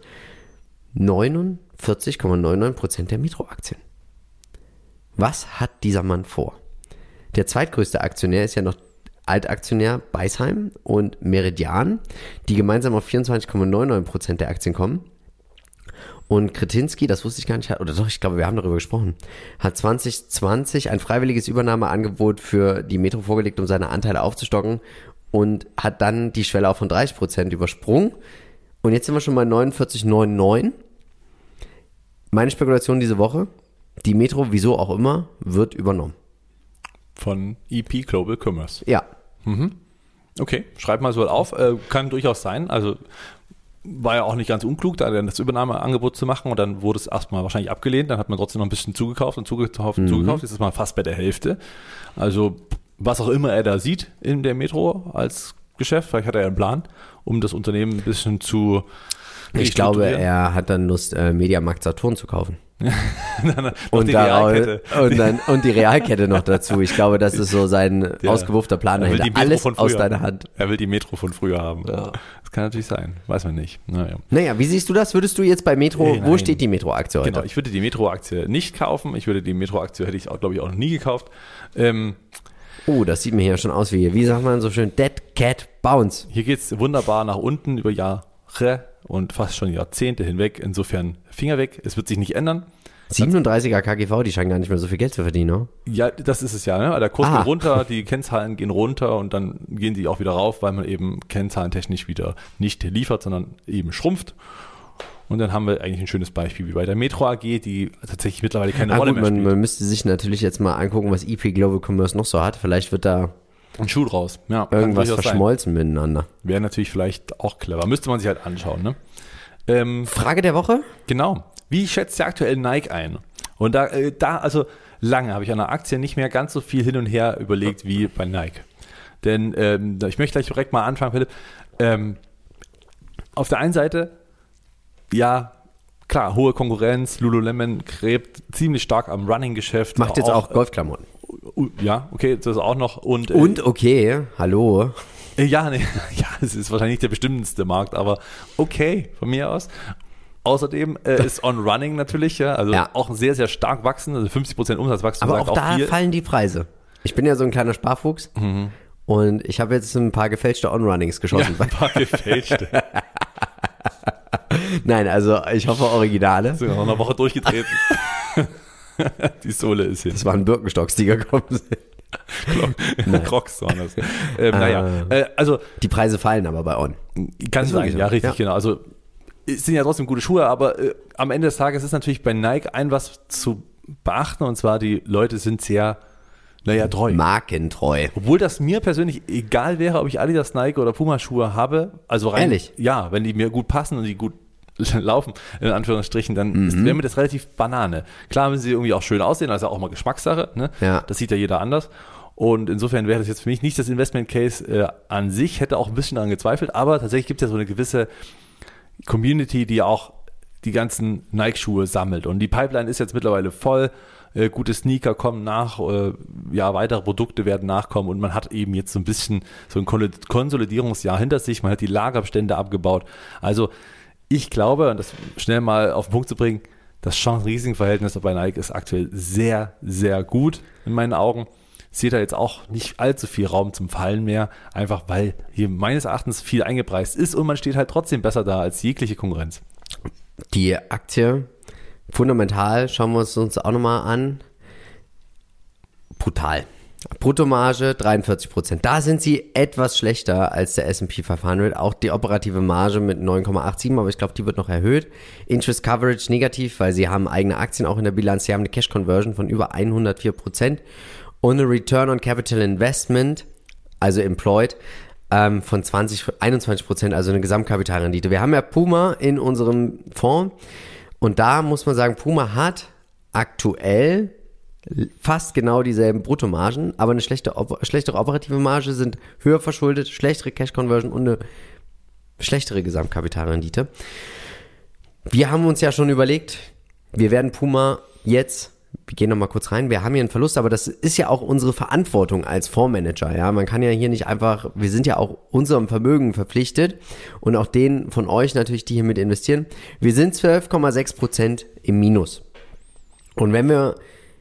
49,99% der Metro-Aktien. Was hat dieser Mann vor? Der zweitgrößte Aktionär ist ja noch Altaktionär Beisheim und Meridian, die gemeinsam auf 24,99% der Aktien kommen. Und Kretinsky, das wusste ich gar nicht, oder doch, ich glaube, wir haben darüber gesprochen, hat 2020 ein freiwilliges Übernahmeangebot für die Metro vorgelegt, um seine Anteile aufzustocken und hat dann die Schwelle auch von 30% übersprungen. Und jetzt sind wir schon bei 49,99. Meine Spekulation diese Woche, die Metro, wieso auch immer, wird übernommen. Von EP Global Commerce. Ja. Okay, schreib mal so auf. Kann durchaus sein. Also war ja auch nicht ganz unklug, da dann das Übernahmeangebot zu machen und dann wurde es erstmal wahrscheinlich abgelehnt, dann hat man trotzdem noch ein bisschen zugekauft. Jetzt ist es mal fast bei der Hälfte. Also was auch immer er da sieht in der Metro als Geschäft, vielleicht hat er einen Plan, um das Unternehmen ein bisschen zu Ich glaube, er hat dann Lust, Mediamarkt Saturn zu kaufen. und die Realkette. Und die Realkette noch dazu. Ich glaube, das ist so sein ausgewuffter Plan dahinter. Alles aus deiner Hand. Er will die Metro von früher haben. Ja. Das kann natürlich sein. Weiß man nicht. Naja, wie siehst du das? Würdest du jetzt bei Metro, wo steht die Metro-Aktie heute? Genau, ich würde die Metro-Aktie nicht kaufen. Hätte ich auch, glaube ich, auch noch nie gekauft. Das sieht mir hier schon aus wie sagt man so schön, Dead Cat Bounce. Hier geht es wunderbar nach unten über Jahre und fast schon Jahrzehnte hinweg. Insofern Finger weg, es wird sich nicht ändern. 37er KGV, die scheinen gar nicht mehr so viel Geld zu verdienen, ne? Ja, das ist es ja, ne? Der Kurs geht runter, die Kennzahlen gehen runter und dann gehen die auch wieder rauf, weil man eben kennzahlentechnisch wieder nicht liefert, sondern eben schrumpft. Und dann haben wir eigentlich ein schönes Beispiel wie bei der Metro AG, die tatsächlich mittlerweile keine Rolle mehr spielt. Man müsste sich natürlich jetzt mal angucken, was EP Global Commerce noch so hat. Vielleicht wird da ein Schuh draus. Ja, irgendwas verschmolzen miteinander. Wäre natürlich vielleicht auch clever. Müsste man sich halt anschauen. Ne? Frage der Woche? Genau. Wie schätzt ihr aktuell Nike ein? Und also lange habe ich an der Aktie nicht mehr ganz so viel hin und her überlegt wie bei Nike. Denn ich möchte gleich direkt mal anfangen, Philipp. Auf der einen Seite, ja, klar, hohe Konkurrenz, Lululemon gräbt ziemlich stark am Running-Geschäft. Macht jetzt auch Golfklamotten. Ja, okay, das auch noch. Und okay, hallo. Ja, es ist wahrscheinlich nicht der bestimmendste Markt, aber okay, von mir aus. Außerdem ist On Running natürlich, auch sehr, sehr stark wachsen, also 50% Umsatzwachstum. Aber auch da fallen die Preise. Ich bin ja so ein kleiner Sparfuchs und ich habe jetzt ein paar gefälschte On-Runnings geschossen. Ja, ein paar gefälschte. Nein, also ich hoffe Originale. Sind noch eine Woche durchgetreten. Die Sohle ist hin. Das waren Birkenstocks, die gekommen sind. Crocs waren das. Also die Preise fallen aber bei On. Kann sein, ja, richtig, genau. Also es sind ja trotzdem gute Schuhe, aber am Ende des Tages ist natürlich bei Nike was zu beachten, und zwar die Leute sind sehr, treu. Markentreu. Obwohl das mir persönlich egal wäre, ob ich Adidas, Nike oder Puma Schuhe habe. Also rein, ehrlich? Ja, wenn die mir gut passen und die gut laufen, in Anführungsstrichen, dann wäre mir das relativ Banane. Klar müssen sie irgendwie auch schön aussehen, also auch mal Geschmackssache, ne? Ja. Das sieht ja jeder anders. Und insofern wäre das jetzt für mich nicht das Investment Case an sich, hätte auch ein bisschen daran gezweifelt, aber tatsächlich gibt es ja so eine gewisse Community, die auch die ganzen Nike-Schuhe sammelt. Und die Pipeline ist jetzt mittlerweile voll. Gute Sneaker kommen nach, weitere Produkte werden nachkommen und man hat eben jetzt so ein bisschen so ein Konsolidierungsjahr hinter sich. Man hat die Lagerbestände abgebaut. Also ich glaube, und das schnell mal auf den Punkt zu bringen, das Chance-Risiko-Verhältnis bei Nike ist aktuell sehr, sehr gut in meinen Augen. Ich sehe da jetzt auch nicht allzu viel Raum zum Fallen mehr, einfach weil hier meines Erachtens viel eingepreist ist und man steht halt trotzdem besser da als jegliche Konkurrenz. Die Aktie, fundamental, schauen wir uns auch nochmal an. Brutal. Bruttomarge 43%. Da sind sie etwas schlechter als der S&P 500. Auch die operative Marge mit 9,87, aber ich glaube, die wird noch erhöht. Interest Coverage negativ, weil sie haben eigene Aktien auch in der Bilanz. Sie haben eine Cash Conversion von über 104% und eine Return on Capital Investment, also employed, von 21%, also eine Gesamtkapitalrendite. Wir haben ja Puma in unserem Fonds und da muss man sagen, Puma hat aktuell fast genau dieselben Bruttomargen, aber eine schlechtere operative Marge, sind höher verschuldet, schlechtere Cash Conversion und eine schlechtere Gesamtkapitalrendite. Wir haben uns ja schon überlegt, wir werden Puma jetzt, wir gehen nochmal kurz rein, wir haben hier einen Verlust, aber das ist ja auch unsere Verantwortung als Fondsmanager, ja, man kann ja hier nicht einfach, wir sind ja auch unserem Vermögen verpflichtet und auch denen von euch natürlich, die hier mit investieren. Wir sind 12,6% im Minus. Und wenn wir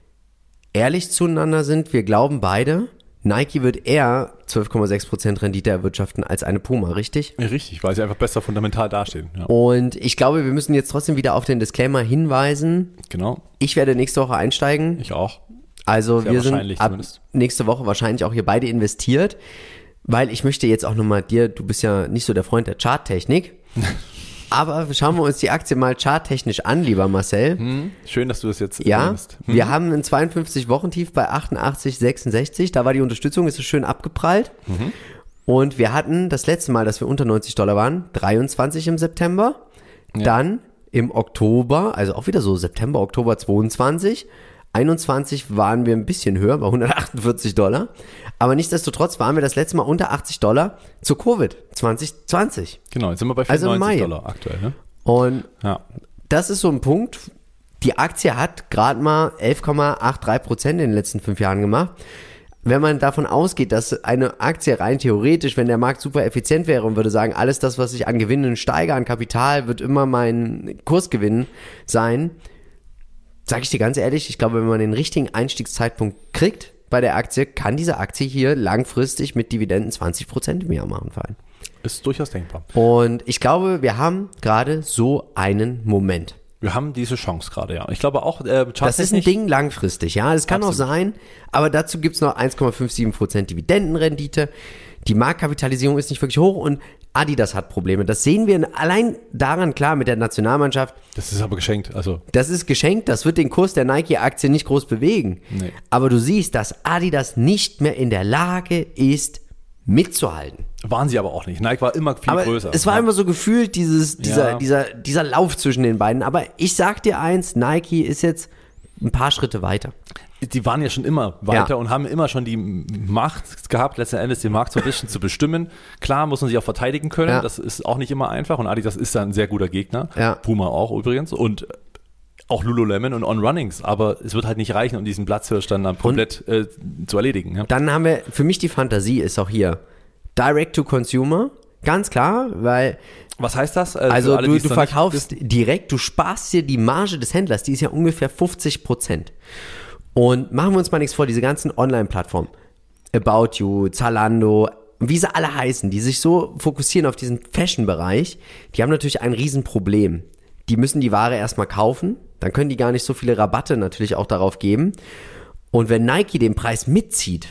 ehrlich zueinander sind, wir glauben beide, Nike wird eher 12,6% Rendite erwirtschaften als eine Puma, richtig? Ja, richtig, weil sie einfach besser fundamental dastehen. Ja. Und ich glaube, wir müssen jetzt trotzdem wieder auf den Disclaimer hinweisen. Genau. Ich werde nächste Woche einsteigen. Ich auch. Also wir sind ab nächste Woche wahrscheinlich auch hier beide investiert, weil ich möchte jetzt auch nochmal du bist ja nicht so der Freund der Charttechnik, aber schauen wir uns die Aktie mal charttechnisch an, lieber Marcel. Schön, dass du das jetzt nennst. Wir haben ein 52-Wochen-Tief bei 88,66, da war die Unterstützung, ist so schön abgeprallt. Und wir hatten das letzte Mal, dass wir unter $90 waren, 23 im September, dann im Oktober, also auch wieder so September, Oktober 22, 21 waren wir ein bisschen höher, bei $148. Aber nichtsdestotrotz waren wir das letzte Mal unter $80 zu Covid 2020. Genau, jetzt sind wir bei $94 aktuell. Ne? Und das ist so ein Punkt. Die Aktie hat gerade mal 11,83% in den letzten 5 Jahren gemacht. Wenn man davon ausgeht, dass eine Aktie rein theoretisch, wenn der Markt super effizient wäre und würde sagen, alles das, was ich an Gewinnen steige, an Kapital, wird immer mein Kursgewinn sein, sage ich dir ganz ehrlich, ich glaube, wenn man den richtigen Einstiegszeitpunkt kriegt bei der Aktie, kann diese Aktie hier langfristig mit Dividenden 20% im Jahr machen fallen. Ist durchaus denkbar. Und ich glaube, wir haben gerade so einen Moment. Wir haben diese Chance gerade, ja. Ich glaube auch, das ist ein Ding langfristig, ja. Das kann auch sein, aber dazu gibt es noch 1,57% Dividendenrendite. Die Marktkapitalisierung ist nicht wirklich hoch und Adidas hat Probleme. Das sehen wir allein daran klar mit der Nationalmannschaft. Das ist aber geschenkt. Das ist geschenkt, das wird den Kurs der Nike-Aktie nicht groß bewegen. Nee. Aber du siehst, dass Adidas nicht mehr in der Lage ist, mitzuhalten. Waren sie aber auch nicht. Nike war immer viel größer. Es war immer so gefühlt dieser Lauf zwischen den beiden. Aber ich sag dir eins, Nike ist jetzt ein paar Schritte weiter. Die waren ja schon immer weiter und haben immer schon die Macht gehabt, letzten Endes den Markt so ein bisschen zu bestimmen. Klar muss man sich auch verteidigen können, das ist auch nicht immer einfach und Adidas ist da ein sehr guter Gegner. Ja. Puma auch übrigens und auch Lululemon und On Runnings, aber es wird halt nicht reichen, um diesen Platzhirsch dann komplett zu erledigen. Ja. Dann haben wir, für mich die Fantasie ist auch hier Direct to Consumer, ganz klar, weil... Was heißt das? Also alle, du verkaufst direkt, du sparst dir die Marge des Händlers, die ist ja ungefähr 50%. Und machen wir uns mal nichts vor, diese ganzen Online-Plattformen, About You, Zalando, wie sie alle heißen, die sich so fokussieren auf diesen Fashion-Bereich, die haben natürlich ein Riesenproblem. Die müssen die Ware erstmal kaufen, dann können die gar nicht so viele Rabatte natürlich auch darauf geben. Und wenn Nike den Preis mitzieht,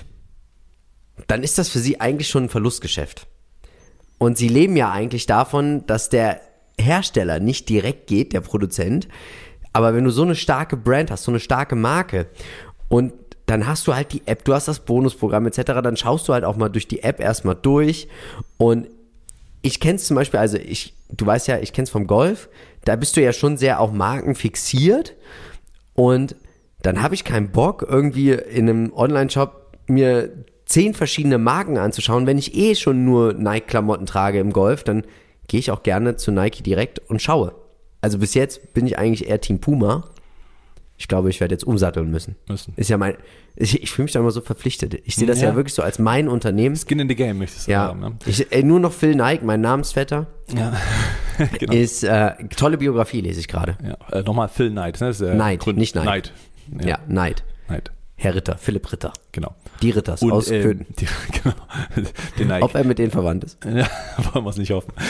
dann ist das für sie eigentlich schon ein Verlustgeschäft. Und sie leben ja eigentlich davon, dass der Hersteller nicht direkt geht, der Produzent. Aber wenn du so eine starke Brand hast, so eine starke Marke und dann hast du halt die App, du hast das Bonusprogramm etc., dann schaust du halt auch mal durch die App erstmal durch. Und ich kenne es zum Beispiel, also du weißt ja, ich kenne es vom Golf, da bist du ja schon sehr auch markenfixiert und dann habe ich keinen Bock, irgendwie in einem Online-Shop mir 10 verschiedene Marken anzuschauen. Wenn ich schon nur Nike-Klamotten trage im Golf, dann gehe ich auch gerne zu Nike direkt und schaue. also bis jetzt bin ich eigentlich eher Team Puma. Ich glaube, ich werde jetzt umsatteln müssen. Ist ja ich fühle mich da immer so verpflichtet. Ich sehe das ja wirklich so als mein Unternehmen. Skin in the Game, möchtest du sagen. Ne? Nur noch Phil Knight, mein Namensvetter. Ja, genau. Ist, tolle Biografie lese ich gerade. Ja, nochmal Phil Knight. Ne? Knight, nicht Knight. Ja, Knight. Herr Ritter, Philipp Ritter. Genau. Die Ritters aus Köthen. Genau. Den Nike. Ob er mit denen verwandt ist? Ja, wollen wir es nicht hoffen.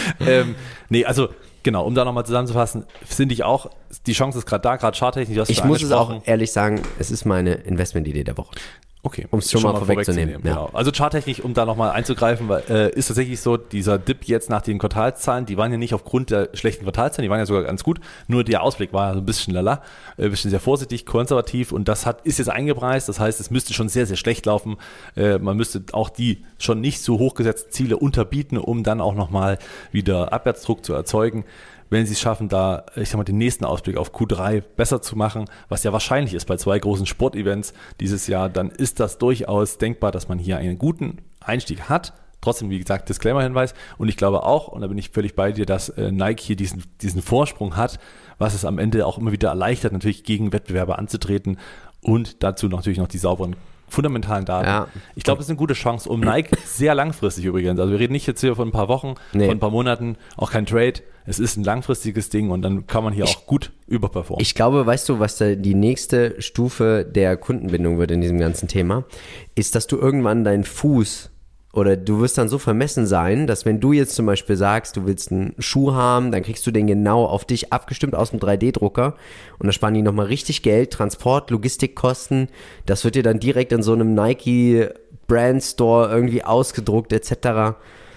Genau, um da nochmal zusammenzufassen, finde ich auch, die Chance ist gerade da, gerade charttechnisch. Ich muss es auch ehrlich sagen, es ist meine Investmentidee der Woche. Okay. Um es schon mal vorwegzunehmen. Genau. Also charttechnisch, um da nochmal einzugreifen, weil, ist tatsächlich so, dieser Dip jetzt nach den Quartalszahlen, die waren ja nicht aufgrund der schlechten Quartalszahlen, die waren ja sogar ganz gut, nur der Ausblick war ja so ein bisschen lala, ein bisschen sehr vorsichtig, konservativ und das ist jetzt eingepreist, das heißt, es müsste schon sehr, sehr schlecht laufen, man müsste auch die schon nicht so hochgesetzten Ziele unterbieten, um dann auch nochmal wieder Abwärtsdruck zu erzeugen. Wenn sie es schaffen, da, ich sag mal, den nächsten Ausblick auf Q3 besser zu machen, was ja wahrscheinlich ist bei 2 großen Sportevents dieses Jahr, dann ist das durchaus denkbar, dass man hier einen guten Einstieg hat. Trotzdem, wie gesagt, Disclaimer-Hinweis. Und ich glaube auch, und da bin ich völlig bei dir, dass Nike hier diesen Vorsprung hat, was es am Ende auch immer wieder erleichtert, natürlich gegen Wettbewerber anzutreten und dazu natürlich noch die sauberen fundamentalen Daten. Ja. Ich glaube, das ist eine gute Chance, um Nike sehr langfristig übrigens. Also wir reden nicht jetzt hier von ein paar Wochen, von ein paar Monaten, auch kein Trade. Es ist ein langfristiges Ding und dann kann man hier auch gut überperformen. Ich glaube, weißt du, was da die nächste Stufe der Kundenbindung wird in diesem ganzen Thema, ist, dass du irgendwann deinen Fuß oder du wirst dann so vermessen sein, dass wenn du jetzt zum Beispiel sagst, du willst einen Schuh haben, dann kriegst du den genau auf dich abgestimmt aus dem 3D-Drucker und da sparen die nochmal richtig Geld, Transport, Logistikkosten, das wird dir dann direkt in so einem Nike Brand Store irgendwie ausgedruckt etc.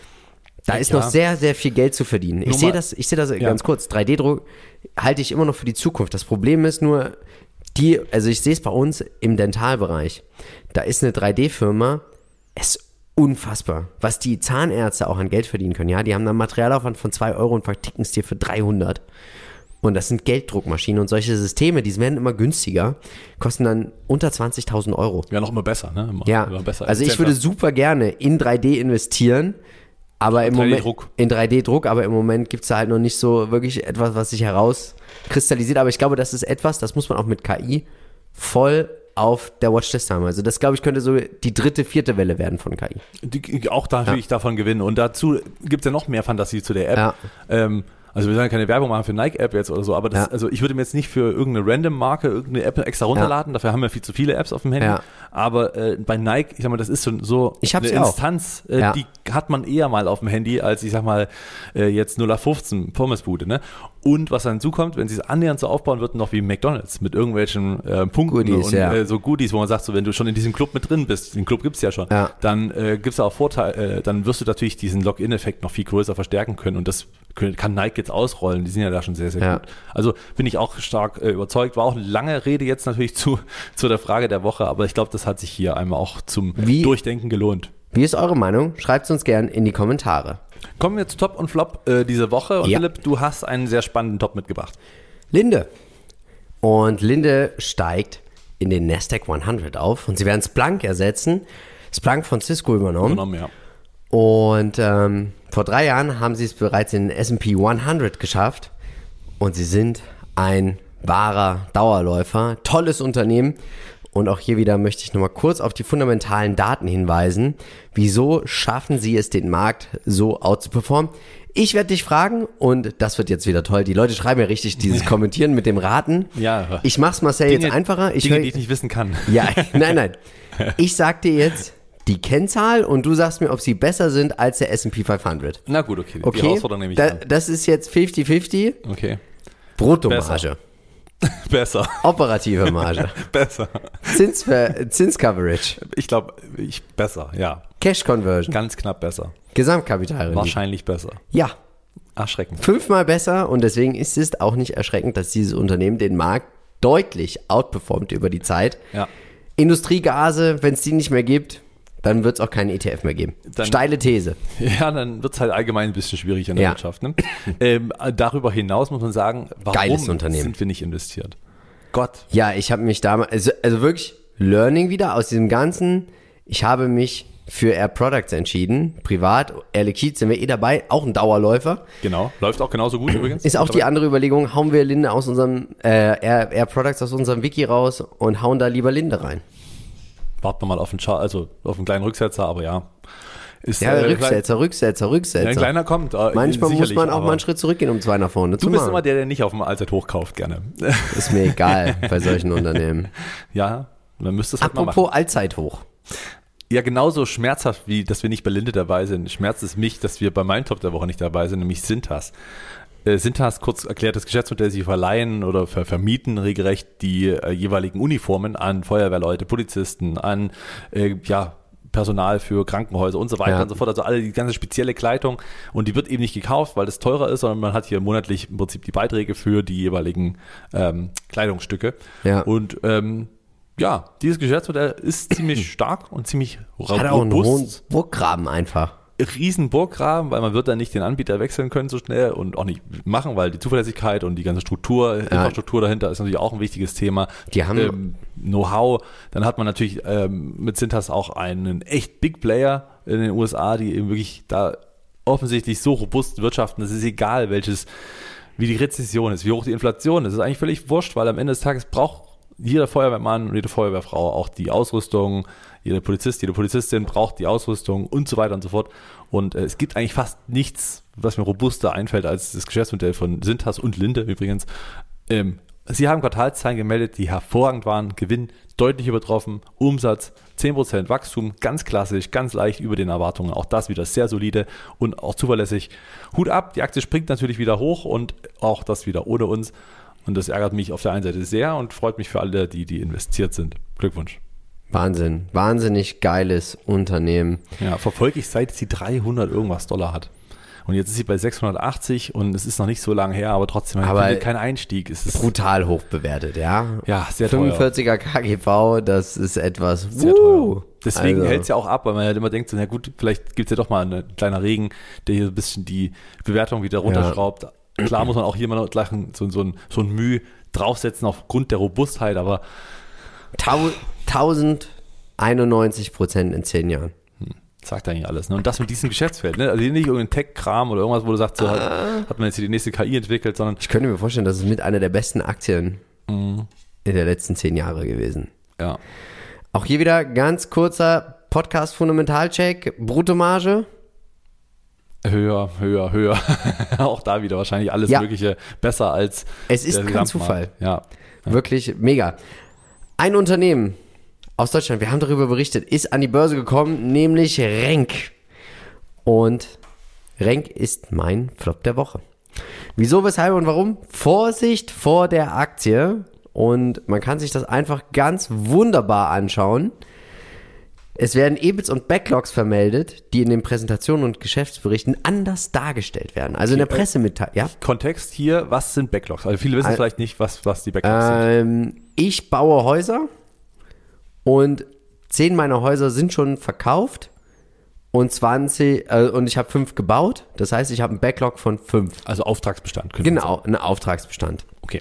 Da ist noch sehr, sehr viel Geld zu verdienen. Ich sehe das ganz kurz, 3D-Druck halte ich immer noch für die Zukunft. Das Problem ist nur, also ich sehe es bei uns im Dentalbereich, da ist eine 3D-Firma, es ist unfassbar, was die Zahnärzte auch an Geld verdienen können. Ja, die haben einen Materialaufwand von 2 Euro und verticken es dir für 300. Und das sind Gelddruckmaschinen und solche Systeme, die werden immer günstiger, kosten dann unter 20.000 Euro. Ja, noch immer besser, ne? Immer besser. Also ich würde super gerne in 3D investieren, aber im Moment in 3D-Druck, aber im Moment gibt es da halt noch nicht so wirklich etwas, was sich herauskristallisiert. Aber ich glaube, das ist etwas, das muss man auch mit KI voll auf der Watchlist haben. Also das, glaube ich, könnte so die 3., 4. Welle werden von KI. Auch natürlich davon gewinnen. Und dazu gibt es ja noch mehr Fantasie zu der App. Ja. Also wir sollen keine Werbung machen für Nike-App jetzt oder so, aber also ich würde mir jetzt nicht für irgendeine Random-Marke irgendeine App extra runterladen, dafür haben wir viel zu viele Apps auf dem Handy. Ja. Aber bei Nike, ich sag mal, das ist schon so eine Instanz, die hat man eher mal auf dem Handy, als ich sag mal, jetzt 0815 Pommesbude, ne? Und was dann zukommt, wenn sie es annähernd so aufbauen, wird noch wie McDonald's mit irgendwelchen Punkten Goodies, und so Goodies, wo man sagt, so wenn du schon in diesem Club mit drin bist, den Club gibt's ja schon, dann gibt's da auch Vorteile, dann wirst du natürlich diesen Login-Effekt noch viel größer verstärken können und das kann Nike jetzt ausrollen, die sind ja da schon sehr, sehr gut. Also bin ich auch stark überzeugt, war auch eine lange Rede jetzt natürlich zu der Frage der Woche, aber ich glaube, das hat sich hier einmal auch zum Durchdenken gelohnt. Wie ist eure Meinung? Schreibt es uns gern in die Kommentare. Kommen wir zu Top und Flop diese Woche. Und Philipp, du hast einen sehr spannenden Top mitgebracht. Linde. Und Linde steigt in den Nasdaq 100 auf und sie werden Splunk ersetzen. Splunk von Cisco übernommen. Ja. Und vor 3 Jahren haben sie es bereits in den S&P 100 geschafft und sie sind ein wahrer Dauerläufer. Tolles Unternehmen. Und auch hier wieder möchte ich nochmal kurz auf die fundamentalen Daten hinweisen. Wieso schaffen sie es, den Markt so outzuperformen? Ich werde dich fragen und das wird jetzt wieder toll. Die Leute schreiben ja richtig dieses Kommentieren mit dem Raten. Ja. Ich mach's Marcel jetzt einfacher. Die ich nicht wissen kann. Ja, nein. Ich sag dir jetzt die Kennzahl und du sagst mir, ob sie besser sind als der S&P 500. Na gut, okay. Die Herausforderung nehme ich an. Das ist jetzt 50-50. Okay. Bruttomarge. Besser. Operative Marge. Besser. Zinscoverage. Ich glaube, besser, ja. Cash Conversion. Ganz knapp besser. Gesamtkapitalrendite. Wahrscheinlich besser. Ja. Erschreckend. 5-mal besser und deswegen ist es auch nicht erschreckend, dass dieses Unternehmen den Markt deutlich outperformt über die Zeit. Ja. Industriegase, wenn es die nicht mehr gibt, dann wird es auch keinen ETF mehr geben. Steile These. Ja, dann wird es halt allgemein ein bisschen schwierig in der Wirtschaft. Ne? Darüber hinaus muss man sagen, warum sind wir nicht investiert? Gott. Ja, ich habe mich damals, also wirklich Learning wieder aus diesem Ganzen, ich habe mich für Air Products entschieden. Privat, Air Liquide sind wir dabei, auch ein Dauerläufer. Genau, läuft auch genauso gut übrigens. Ist auch die andere Überlegung, hauen wir Linde aus unserem Air Products aus unserem Wiki raus und hauen da lieber Linde rein. Warten wir mal auf einen kleinen Rücksetzer, aber ja. Rücksetzer. Ein kleiner kommt. Manchmal muss man auch mal einen Schritt zurückgehen, um 2 nach vorne zu machen. Du bist immer der nicht auf dem Allzeithoch kauft, gerne. Ist mir egal bei solchen Unternehmen. Ja, man müsste es halt mal machen. Apropos Allzeithoch. Ja, genauso schmerzhaft, wie dass wir nicht bei Linde dabei sind, schmerzt es mich, dass wir bei meinem Top der Woche nicht dabei sind, nämlich Cintas. Cintas, kurz erklärtes Geschäftsmodell, sie verleihen oder vermieten regelrecht die jeweiligen Uniformen an Feuerwehrleute, Polizisten, an Personal für Krankenhäuser und so weiter und so fort. Also die ganze spezielle Kleidung. Und die wird eben nicht gekauft, weil das teurer ist, sondern man hat hier monatlich im Prinzip die Beiträge für die jeweiligen Kleidungsstücke. Ja. Und dieses Geschäftsmodell ist ziemlich stark und ziemlich robust. Hat auch einen hohen Burggraben einfach. Riesen Burggraben, weil man wird dann nicht den Anbieter wechseln können so schnell und auch nicht machen, weil die Zuverlässigkeit und die ganze Infrastruktur dahinter ist natürlich auch ein wichtiges Thema. Die haben Know-how. Dann hat man natürlich mit Cintas auch einen echt Big Player in den USA, die eben wirklich da offensichtlich so robust wirtschaften. Es ist egal, wie die Rezession ist, wie hoch die Inflation ist. Es ist eigentlich völlig wurscht, weil am Ende des Tages braucht jeder Feuerwehrmann und jede Feuerwehrfrau auch die Ausrüstung, jeder Polizist, jede Polizistin braucht die Ausrüstung und so weiter und so fort. Und es gibt eigentlich fast nichts, was mir robuster einfällt als das Geschäftsmodell von Cintas und Linde übrigens. Sie haben Quartalszahlen gemeldet, die hervorragend waren, Gewinn deutlich übertroffen, Umsatz 10% Wachstum, ganz klassisch, ganz leicht über den Erwartungen. Auch das wieder sehr solide und auch zuverlässig. Hut ab, die Aktie springt natürlich wieder hoch und auch das wieder ohne uns. Und das ärgert mich auf der einen Seite sehr und freut mich für alle, die investiert sind. Glückwunsch. Wahnsinn. Wahnsinnig geiles Unternehmen. Ja, verfolge ich, seit sie 300 irgendwas $. Hat. Und jetzt ist sie bei 680 und es ist noch nicht so lange her, aber trotzdem kein Einstieg. Es ist brutal hoch bewertet, ja. Ja, sehr teuer. 45er KGV, das ist etwas sehr teuer. Deswegen hält es ja auch ab, weil man halt immer denkt, so, na gut, vielleicht gibt es ja doch mal einen kleinen Regen, der hier ein bisschen die Bewertung wieder runterschraubt. Ja. Klar muss man auch hier mal gleich so ein Mühe draufsetzen aufgrund der Robustheit, aber 1091% in 10 Jahren. Sagt eigentlich alles. Ne? Und das mit diesem Geschäftsfeld. Ne? Also nicht irgendein Tech-Kram oder irgendwas, wo du sagst, so hat man jetzt hier die nächste KI entwickelt, sondern... Ich könnte mir vorstellen, das ist mit einer der besten Aktien in der letzten 10 Jahre gewesen. Ja. Auch hier wieder ganz kurzer Podcast-Fundamentalcheck. Bruttomarge? Höher. Auch da wieder wahrscheinlich alles Mögliche besser als... Es ist kein Zufall. Ja. Wirklich mega. Ein Unternehmen aus Deutschland, wir haben darüber berichtet, ist an die Börse gekommen, nämlich Renk. Und Renk ist mein Flop der Woche. Wieso, weshalb und warum? Vorsicht vor der Aktie. Und man kann sich das einfach ganz wunderbar anschauen. Es werden EBITs und Backlogs vermeldet, die in den Präsentationen und Geschäftsberichten anders dargestellt werden. Also in der Pressemitteilung. Ja? Kontext hier, was sind Backlogs? Also viele wissen vielleicht nicht, was die Backlogs sind. Ich baue Häuser und 10 meiner Häuser sind schon verkauft und 20 und ich habe 5 gebaut. Das heißt, ich habe einen Backlog von 5. Also Auftragsbestand. Genau, einen Auftragsbestand. Okay.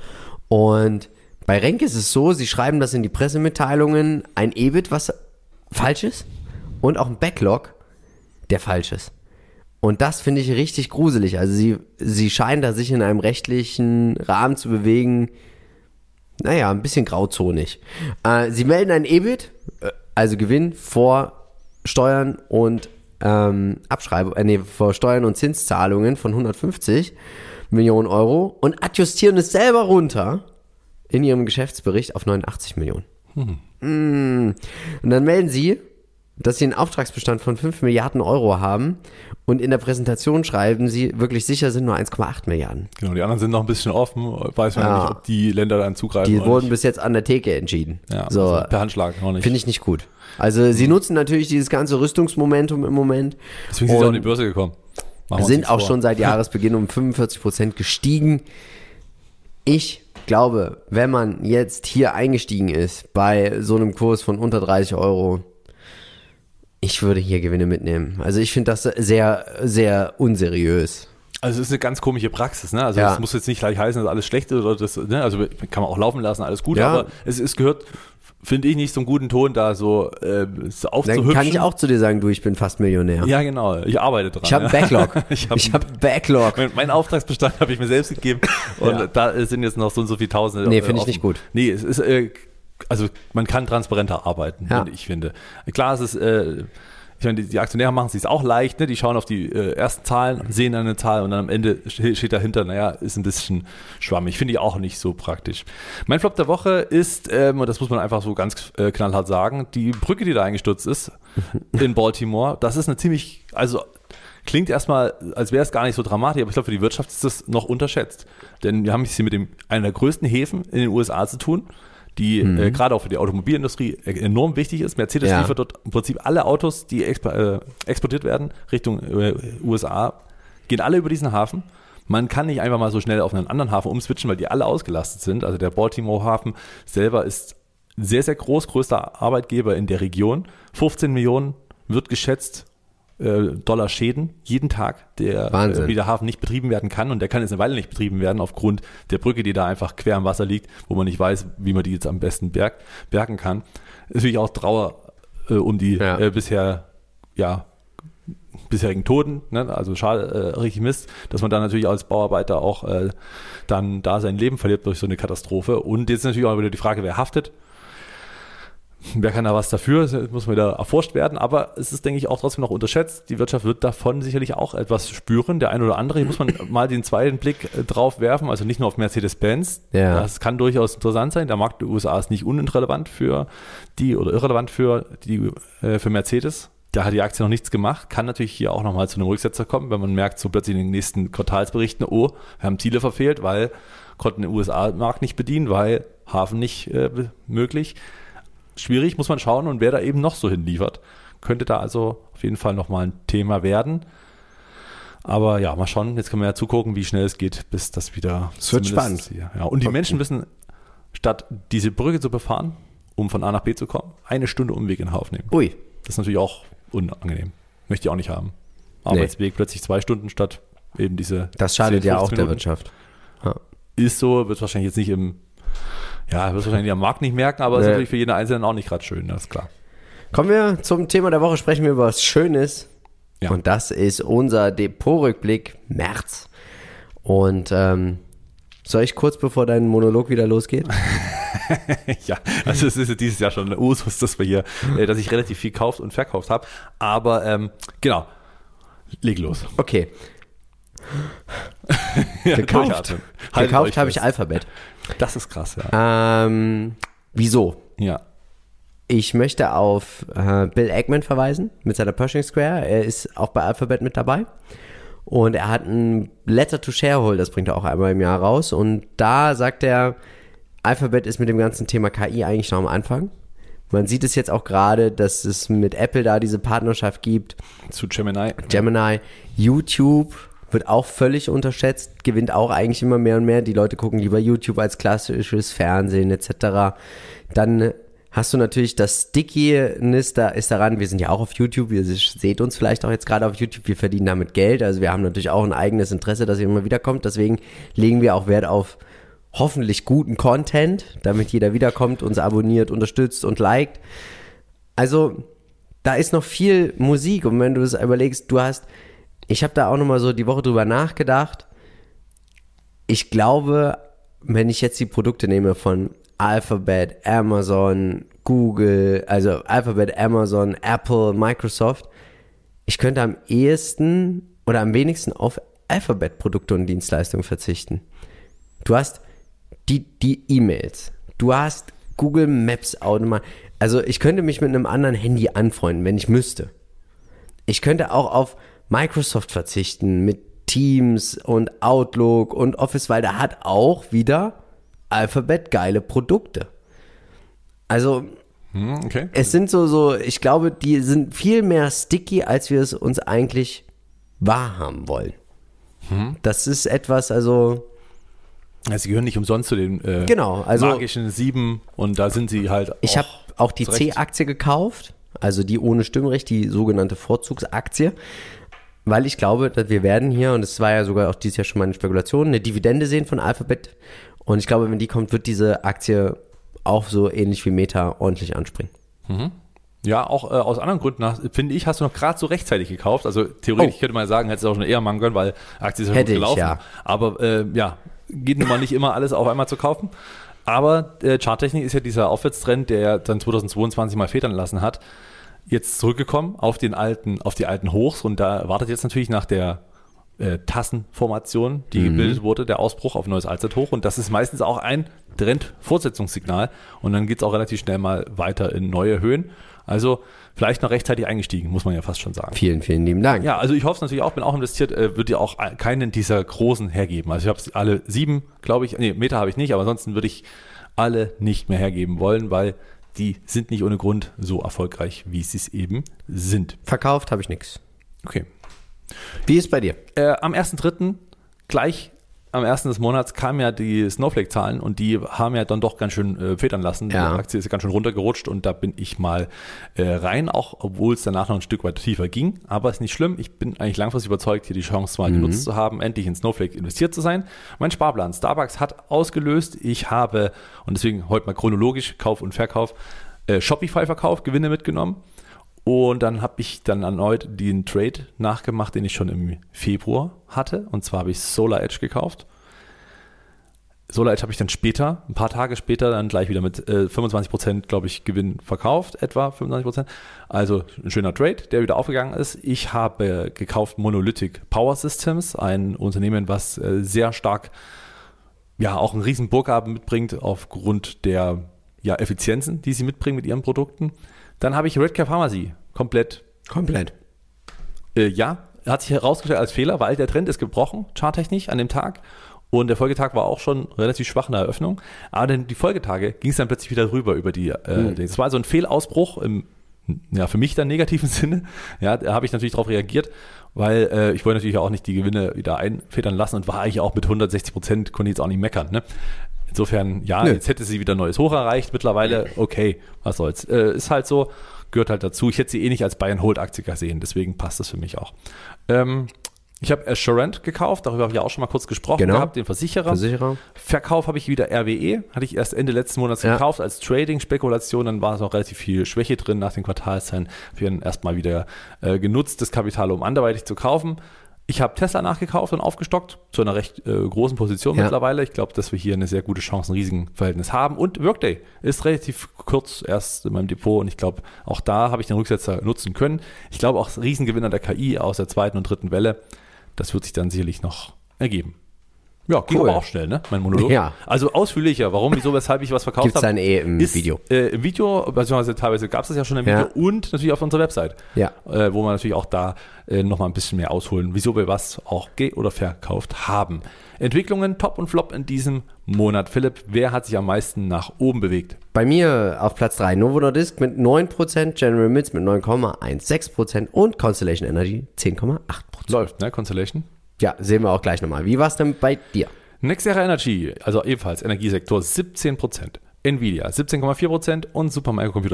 Und bei Renk ist es so, sie schreiben das in die Pressemitteilungen, ein EBIT, was falsch ist, und auch ein Backlog, der falsch ist. Und das finde ich richtig gruselig. Also sie scheinen da sich in einem rechtlichen Rahmen zu bewegen, naja, ein bisschen grauzonig. Sie melden ein EBIT, also Gewinn vor Steuern und vor Steuern und Zinszahlungen von 150 Millionen Euro und adjustieren es selber runter in ihrem Geschäftsbericht auf 89 Millionen. Und dann melden sie, dass sie einen Auftragsbestand von 5 Milliarden Euro haben und in der Präsentation schreiben sie, wirklich sicher sind nur 1,8 Milliarden. Genau, die anderen sind noch ein bisschen offen, weiß man nicht, ob die Länder dann zugreifen. Die wurden bis jetzt an der Theke entschieden. Ja, so, also per Handschlag noch nicht. Finde ich nicht gut. Also sie nutzen natürlich dieses ganze Rüstungsmomentum im Moment. Deswegen sind sie auch in die Börse gekommen. Sind auch schon seit Jahresbeginn um 45% gestiegen. Ich glaube, wenn man jetzt hier eingestiegen ist bei so einem Kurs von unter 30 Euro, ich würde hier Gewinne mitnehmen. Also ich finde das sehr, sehr unseriös. Also es ist eine ganz komische Praxis, ne? Also es muss jetzt nicht gleich heißen, dass alles schlecht ist oder das, ne? Also kann man auch laufen lassen, alles gut, aber es gehört finde ich nicht so einen guten Ton, da so aufzuhübschen. Dann kann ich auch zu dir sagen, du, ich bin fast Millionär. Ja, genau. Ich arbeite dran. Ich habe einen Backlog. ich habe einen Backlog. Meinen Auftragsbestand habe ich mir selbst gegeben und da sind jetzt noch so und so viele Tausende. Nee, finde ich nicht gut. Nee, es ist, also man kann transparenter arbeiten, ich finde. Klar, es ist, ich meine, die Aktionäre machen es sich auch leicht, ne? Die schauen auf die ersten Zahlen, sehen eine Zahl und dann am Ende steht dahinter, naja, ist ein bisschen schwammig. Finde ich auch nicht so praktisch. Mein Flop der Woche ist, und das muss man einfach so ganz knallhart sagen, die Brücke, die da eingestürzt ist in Baltimore. Das ist eine ziemlich, also klingt erstmal, als wäre es gar nicht so dramatisch, aber ich glaube, für die Wirtschaft ist das noch unterschätzt. Denn wir haben es hier mit einer der größten Häfen in den USA zu tun, die gerade auch für die Automobilindustrie enorm wichtig ist. Mercedes liefert dort im Prinzip alle Autos, die exportiert werden Richtung USA, gehen alle über diesen Hafen. Man kann nicht einfach mal so schnell auf einen anderen Hafen umswitchen, weil die alle ausgelastet sind. Also der Baltimore-Hafen selber ist sehr, sehr groß, größter Arbeitgeber in der Region. 15 Millionen wird geschätzt, Dollar Schäden jeden Tag, wie der Hafen nicht betrieben werden kann, und der kann jetzt eine Weile nicht betrieben werden aufgrund der Brücke, die da einfach quer im Wasser liegt, wo man nicht weiß, wie man die jetzt am besten bergen kann. Ist natürlich auch Trauer um die bisherigen Toten, ne? Also schade, richtig Mist, dass man dann natürlich als Bauarbeiter auch dann da sein Leben verliert durch so eine Katastrophe. Und jetzt ist natürlich auch wieder die Frage, wer haftet? Wer kann da was dafür? Das muss wieder erforscht werden, aber es ist, denke ich, auch trotzdem noch unterschätzt. Die Wirtschaft wird davon sicherlich auch etwas spüren. Der ein oder andere, hier muss man mal den zweiten Blick drauf werfen, also nicht nur auf Mercedes-Benz. Ja. Das kann durchaus interessant sein. Der Markt der USA ist nicht irrelevant für Mercedes. Da hat die Aktie noch nichts gemacht, kann natürlich hier auch nochmal zu einem Rücksetzer kommen, wenn man merkt, so plötzlich in den nächsten Quartalsberichten, wir haben Ziele verfehlt, weil konnten den USA-Markt nicht bedienen, weil Hafen nicht möglich. Schwierig, muss man schauen, und wer da eben noch so hinliefert, könnte da also auf jeden Fall nochmal ein Thema werden. Aber ja, mal schauen, jetzt können wir ja zugucken, wie schnell es geht, bis das wieder... Es wird spannend. Ja, und die Menschen müssen, statt diese Brücke zu befahren, um von A nach B zu kommen, 1 Stunde Umweg in Kauf nehmen. Ui. Das ist natürlich auch unangenehm. Möchte ich auch nicht haben. Arbeitsweg plötzlich 2 Stunden statt eben diese... Das schadet ja auch der Wirtschaft. Ja. Ist so, wird wahrscheinlich jetzt nicht wird wahrscheinlich am Markt nicht merken, aber ist natürlich für jeden Einzelnen auch nicht gerade schön, das ist klar. Kommen wir zum Thema der Woche, sprechen wir über was Schönes. Ja. Und das ist unser Depotrückblick März. Und soll ich kurz, bevor dein Monolog wieder losgeht? Ja, also es ist dieses Jahr schon ein Usus, dass ich relativ viel gekauft und verkauft habe. Aber genau, leg los. Okay. Gekauft habe ich Alphabet. Das ist krass, ja. Wieso? Ja. Ich möchte auf Bill Ackman verweisen mit seiner Pershing Square. Er ist auch bei Alphabet mit dabei. Und er hat ein Letter to Shareholders, bringt er auch einmal im Jahr raus. Und da sagt er, Alphabet ist mit dem ganzen Thema KI eigentlich noch am Anfang. Man sieht es jetzt auch gerade, dass es mit Apple da diese Partnerschaft gibt. Zu Gemini. YouTube wird auch völlig unterschätzt, gewinnt auch eigentlich immer mehr und mehr. Die Leute gucken lieber YouTube als klassisches Fernsehen etc. Dann hast du natürlich das Stickiness, da ist daran, wir sind ja auch auf YouTube, ihr seht uns vielleicht auch jetzt gerade auf YouTube, wir verdienen damit Geld, also wir haben natürlich auch ein eigenes Interesse, dass ihr immer wieder kommt, deswegen legen wir auch Wert auf hoffentlich guten Content, damit jeder wiederkommt, uns abonniert, unterstützt und liked. Also da ist noch viel Musik, und wenn du das überlegst, ich habe da auch nochmal so die Woche drüber nachgedacht. Ich glaube, wenn ich jetzt die Produkte nehme von Alphabet, Amazon, Google, also Alphabet, Amazon, Apple, Microsoft, ich könnte am ehesten oder am wenigsten auf Alphabet-Produkte und Dienstleistungen verzichten. Du hast die E-Mails, du hast Google Maps automatisch. Also ich könnte mich mit einem anderen Handy anfreunden, wenn ich müsste. Ich könnte auch auf Microsoft verzichten mit Teams und Outlook und Office, weil da hat auch wieder Alphabet geile Produkte. Also okay. Es sind so, ich glaube, die sind viel mehr sticky, als wir es uns eigentlich wahrhaben wollen. Das ist etwas, also sie gehören nicht umsonst zu den magischen 7, und da sind sie halt Ich habe auch die C-Aktie gekauft, also die ohne Stimmrecht, die sogenannte Vorzugsaktie, weil ich glaube, dass wir werden hier, und es war ja sogar auch dieses Jahr schon mal eine Spekulation, eine Dividende sehen von Alphabet, und ich glaube, wenn die kommt, wird diese Aktie auch so ähnlich wie Meta ordentlich anspringen. Ja, auch aus anderen Gründen, finde ich, hast du noch gerade so rechtzeitig gekauft. Also theoretisch könnte man sagen, hättest du auch schon eher machen können, weil Aktie ist ja gut gelaufen. Ja. Aber geht nun mal nicht immer alles auf einmal zu kaufen. Aber Charttechnik ist ja dieser Aufwärtstrend, der dann 2022 mal federn lassen hat, jetzt zurückgekommen auf die alten Hochs. Und da wartet jetzt natürlich nach der Tassenformation, die gebildet wurde, der Ausbruch auf neues Allzeithoch. Und das ist meistens auch ein Trendfortsetzungssignal. Und dann geht es auch relativ schnell mal weiter in neue Höhen. Also vielleicht noch rechtzeitig eingestiegen, muss man ja fast schon sagen. Vielen, vielen lieben Dank. Ja, also ich hoffe es natürlich auch, bin auch investiert, würde ja auch keinen dieser großen hergeben. Also ich habe alle 7, glaube ich, Meta habe ich nicht, aber ansonsten würde ich alle nicht mehr hergeben wollen, weil die sind nicht ohne Grund so erfolgreich, wie sie es eben sind. Verkauft habe ich nichts. Okay. Wie ist bei dir? Am 1.3. gleich am 1. des Monats kamen ja die Snowflake-Zahlen und die haben ja dann doch ganz schön federn lassen. Ja. Die Aktie ist ja ganz schön runtergerutscht und da bin ich mal rein, auch obwohl es danach noch ein Stück weit tiefer ging. Aber ist nicht schlimm. Ich bin eigentlich langfristig überzeugt, hier die Chance mal genutzt zu haben, endlich in Snowflake investiert zu sein. Mein Sparplan Starbucks hat ausgelöst. Ich habe, und deswegen heute mal chronologisch, Kauf und Verkauf, Shopify verkauft, Gewinne mitgenommen. Und dann habe ich dann erneut den Trade nachgemacht, den ich schon im Februar hatte. Und zwar habe ich SolarEdge gekauft. SolarEdge habe ich dann später, ein paar Tage später, dann gleich wieder mit 25%, glaube ich, Gewinn verkauft, etwa 25%. Also ein schöner Trade, der wieder aufgegangen ist. Ich habe gekauft Monolithic Power Systems, ein Unternehmen, was sehr stark, ja, auch einen riesen Burggraben mitbringt aufgrund der Effizienzen, die sie mitbringen mit ihren Produkten. Dann habe ich Redcare Pharmacy komplett. Hat sich herausgestellt als Fehler, weil der Trend ist gebrochen, charttechnisch an dem Tag. Und der Folgetag war auch schon relativ schwach in der Eröffnung. Aber dann die Folgetage ging es dann plötzlich wieder rüber über die. Das war so ein Fehlausbruch im, für mich dann negativen Sinne. Ja, da habe ich natürlich darauf reagiert, weil ich wollte natürlich auch nicht die Gewinne wieder einfedern lassen und war eigentlich auch mit 160%, konnte jetzt auch nicht meckern. Ne? Insofern, jetzt hätte sie wieder ein neues Hoch erreicht. Mittlerweile, okay, was soll's. Ist halt so, gehört halt dazu. Ich hätte sie nicht als Buy-and-Hold-Aktie gesehen, deswegen passt das für mich auch. Ich habe Assurant gekauft, darüber habe ich ja auch schon mal kurz gesprochen gehabt, den Versicherer. Verkauf habe ich wieder RWE, hatte ich erst Ende letzten Monats gekauft als Trading-Spekulation, dann war es noch relativ viel Schwäche drin nach den Quartalszahlen. Wir haben erstmal wieder genutzt, das Kapital, um anderweitig zu kaufen. Ich habe Tesla nachgekauft und aufgestockt zu einer recht großen Position mittlerweile. Ich glaube, dass wir hier eine sehr gute Chance, ein Risikenverhältnis haben. Und Workday ist relativ kurz erst in meinem Depot und ich glaube, auch da habe ich den Rücksetzer nutzen können. Ich glaube auch Riesengewinner der KI aus der zweiten und dritten Welle, das wird sich dann sicherlich noch ergeben. Ja, ging aber auch schnell, ne? Mein Monolog. Ja. Also ausführlicher, warum, wieso, weshalb ich was verkauft habe. Gibt's dann im Video. Im Video, beziehungsweise teilweise gab es das ja schon im Video und natürlich auf unserer Website. Ja. Wo wir natürlich auch da nochmal ein bisschen mehr ausholen, wieso wir was auch oder verkauft haben. Entwicklungen Top und Flop in diesem Monat. Philipp, wer hat sich am meisten nach oben bewegt? Bei mir auf Platz 3 Novo Nordisk mit 9%, General Mills mit 9,16% und Constellation Energy 10,8%. Läuft, ne, Constellation? Ja, sehen wir auch gleich nochmal. Wie war es denn bei dir? Nexera Energy, also ebenfalls Energiesektor, 17%. Nvidia 17,4% und Supermicrocomputer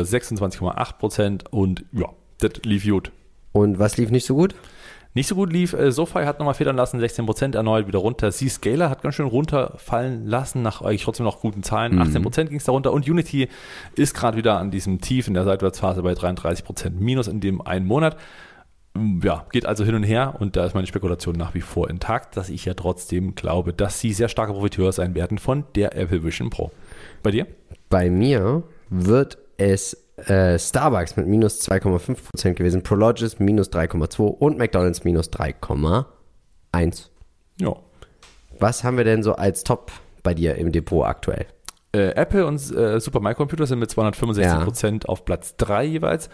26,8% und ja, das lief gut. Und was lief nicht so gut? Nicht so gut lief, SoFi hat nochmal federn lassen, 16% erneut wieder runter. Zscaler hat ganz schön runterfallen lassen, nach eigentlich trotzdem noch guten Zahlen. 18% ging es da runter und Unity ist gerade wieder an diesem Tief in der Seitwärtsphase bei 33% minus in dem einen Monat. Ja, geht also hin und her und da ist meine Spekulation nach wie vor intakt, dass ich ja trotzdem glaube, dass sie sehr starke Profiteur sein werden von der Apple Vision Pro. Bei dir? Bei mir wird es Starbucks mit minus 2,5% gewesen, Prologis minus 3,2% und McDonald's minus 3,1%. Ja. Was haben wir denn so als Top bei dir im Depot aktuell? Apple und Supermicrocomputer sind mit 265% auf Platz 3 jeweils.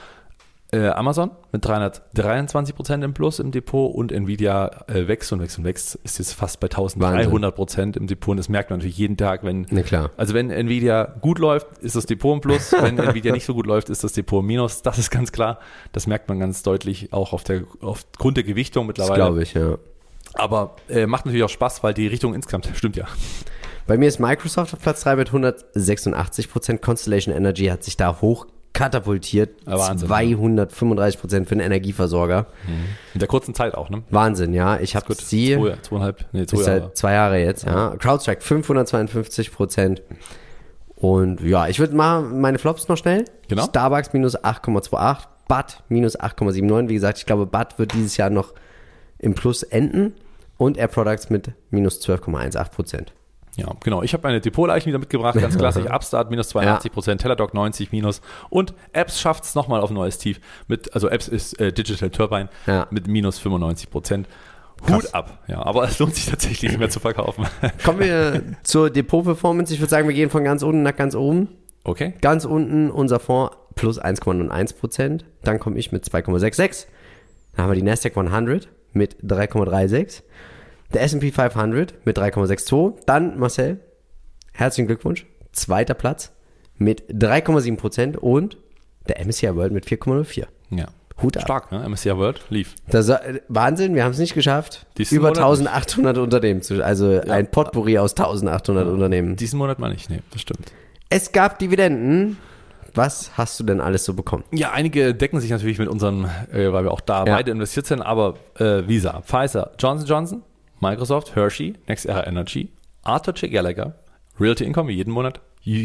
Amazon mit 323% im Plus im Depot und Nvidia wächst, ist jetzt fast bei 1300% im Depot und das merkt man natürlich jeden Tag, wenn Nvidia gut läuft, ist das Depot im Plus, wenn Nvidia nicht so gut läuft, ist das Depot im Minus, das ist ganz klar, das merkt man ganz deutlich auch aufgrund der Gewichtung mittlerweile. Das glaube ich, ja. Aber macht natürlich auch Spaß, weil die Richtung insgesamt stimmt ja. Bei mir ist Microsoft auf Platz 3 mit 186%, Constellation Energy hat sich da hoch katapultiert, Wahnsinn, 235% für den Energieversorger. In der kurzen Zeit auch, ne? Wahnsinn, ja. Ich habe sie zweieinhalb, seit 2 Jahre jetzt, ja. CrowdStrike 552% Und ja, ich würde mal meine Flops noch schnell. Genau. Starbucks minus 8,28, Bud minus 8,79. Wie gesagt, ich glaube, Bud wird dieses Jahr noch im Plus enden. Und Air Products mit minus 12,18%. Ja, genau. Ich habe meine Depotleichen wieder mitgebracht, ganz klassisch. Upstart minus 82%, Teladoc 90 minus. Und Apps schafft es nochmal auf ein neues Tief. Also Apps ist Digital Turbine mit minus 95%. Hut ab. Ja, aber es lohnt sich tatsächlich nicht mehr zu verkaufen. Kommen wir zur Depot-Performance. Ich würde sagen, wir gehen von ganz unten nach ganz oben. Okay. Ganz unten unser Fonds plus 1,01%. Dann komme ich mit 2,66. Dann haben wir die Nasdaq 100 mit 3,36. Der S&P 500 mit 3,62. Dann, Marcel, herzlichen Glückwunsch. Zweiter Platz mit 3,7% und der MSCI World mit 4,04. Ja. Hut ab. Stark, ne? MSCI World lief. Das Wahnsinn, wir haben es nicht geschafft. Über 1800 Unternehmen ein Potpourri aus 1800 Unternehmen. Diesen Monat mal nicht, nee, das stimmt. Es gab Dividenden. Was hast du denn alles so bekommen? Ja, einige decken sich natürlich mit unseren, weil wir auch da beide investiert sind, aber Visa, Pfizer, Johnson & Johnson, Microsoft, Hershey, NextEra Energy, Arthur J. Gallagher, Realty Income wie jeden Monat,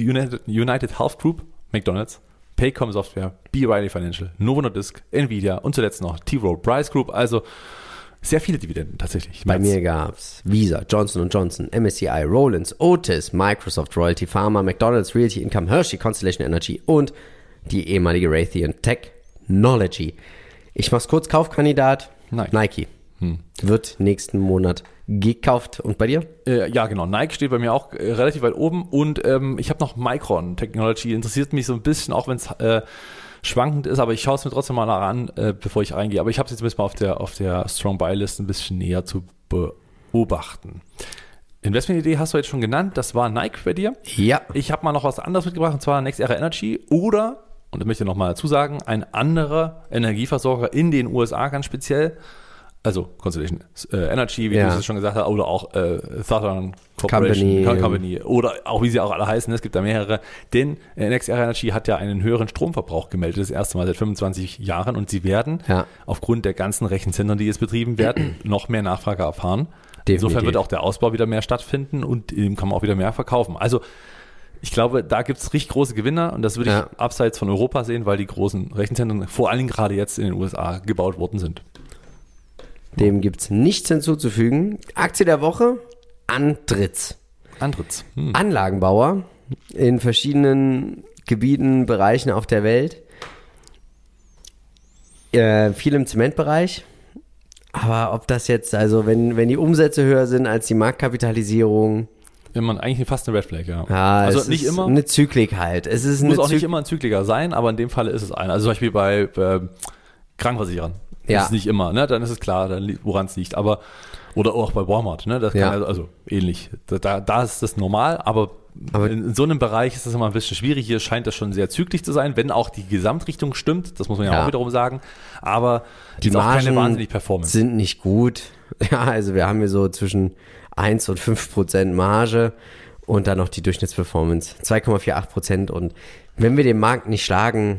United Health Group, McDonald's, Paycom Software, B. Riley Financial, Novo Nordisk, Nvidia und zuletzt noch T. Rowe Price Group. Also sehr viele Dividenden tatsächlich. Bei mir gab es Visa, Johnson & Johnson, MSCI, Rollins, Otis, Microsoft, Royalty Pharma, McDonald's, Realty Income, Hershey, Constellation Energy und die ehemalige Raytheon Technology. Ich mach's kurz, Kaufkandidat Nike. Wird nächsten Monat gekauft. Und bei dir? Ja, genau. Nike steht bei mir auch relativ weit oben. Und ich habe noch Micron Technology. Interessiert mich so ein bisschen, auch wenn es schwankend ist. Aber ich schaue es mir trotzdem mal an, bevor ich reingehe. Aber ich habe es jetzt ein bisschen mal auf der Strong Buy List ein bisschen näher zu beobachten. Investmentidee hast du jetzt schon genannt. Das war Nike bei dir. Ja. Ich habe mal noch was anderes mitgebracht, und zwar NextEra Energy oder, und das möchte ich noch mal dazu sagen, ein anderer Energieversorger in den USA ganz speziell. Also Constellation Energy, wie du es schon gesagt hast, oder auch Southern Corporation Company oder auch wie sie auch alle heißen, es gibt da mehrere. Denn NextEra Energy hat ja einen höheren Stromverbrauch gemeldet, das erste Mal seit 25 Jahren und sie werden aufgrund der ganzen Rechenzentren, die jetzt betrieben werden, noch mehr Nachfrage erfahren. Definitiv. Insofern wird auch der Ausbau wieder mehr stattfinden und kann man auch wieder mehr verkaufen. Also ich glaube, da gibt es richtig große Gewinner und das würde ich abseits von Europa sehen, weil die großen Rechenzentren vor allen Dingen gerade jetzt in den USA gebaut worden sind. Dem gibt es nichts hinzuzufügen. Aktie der Woche, Andritz. Anlagenbauer in verschiedenen Gebieten, Bereichen auf der Welt. Viel im Zementbereich. Aber ob das jetzt, also wenn die Umsätze höher sind als die Marktkapitalisierung. Wenn man eigentlich fast eine Red Flag, ja. Also es nicht ist immer. Eine Zyklik halt. Es ist muss auch nicht immer ein Zykliker sein, aber in dem Fall ist es einer. Also zum Beispiel bei Krankenversicherern. Das ist nicht immer, ne? Dann ist es klar, woran es liegt. Aber, oder auch bei Walmart, ne? Das kann also ähnlich. Da ist das normal, aber in so einem Bereich ist das immer ein bisschen schwierig. Hier scheint das schon sehr zyklisch zu sein, wenn auch die Gesamtrichtung stimmt. Das muss man ja auch wiederum sagen. Aber die Margen auch keine wahnsinnig Performance. Sind nicht gut. Ja, also wir haben hier so zwischen 1 und 5% Marge und dann noch die Durchschnittsperformance 2,48%. Und wenn wir den Markt nicht schlagen,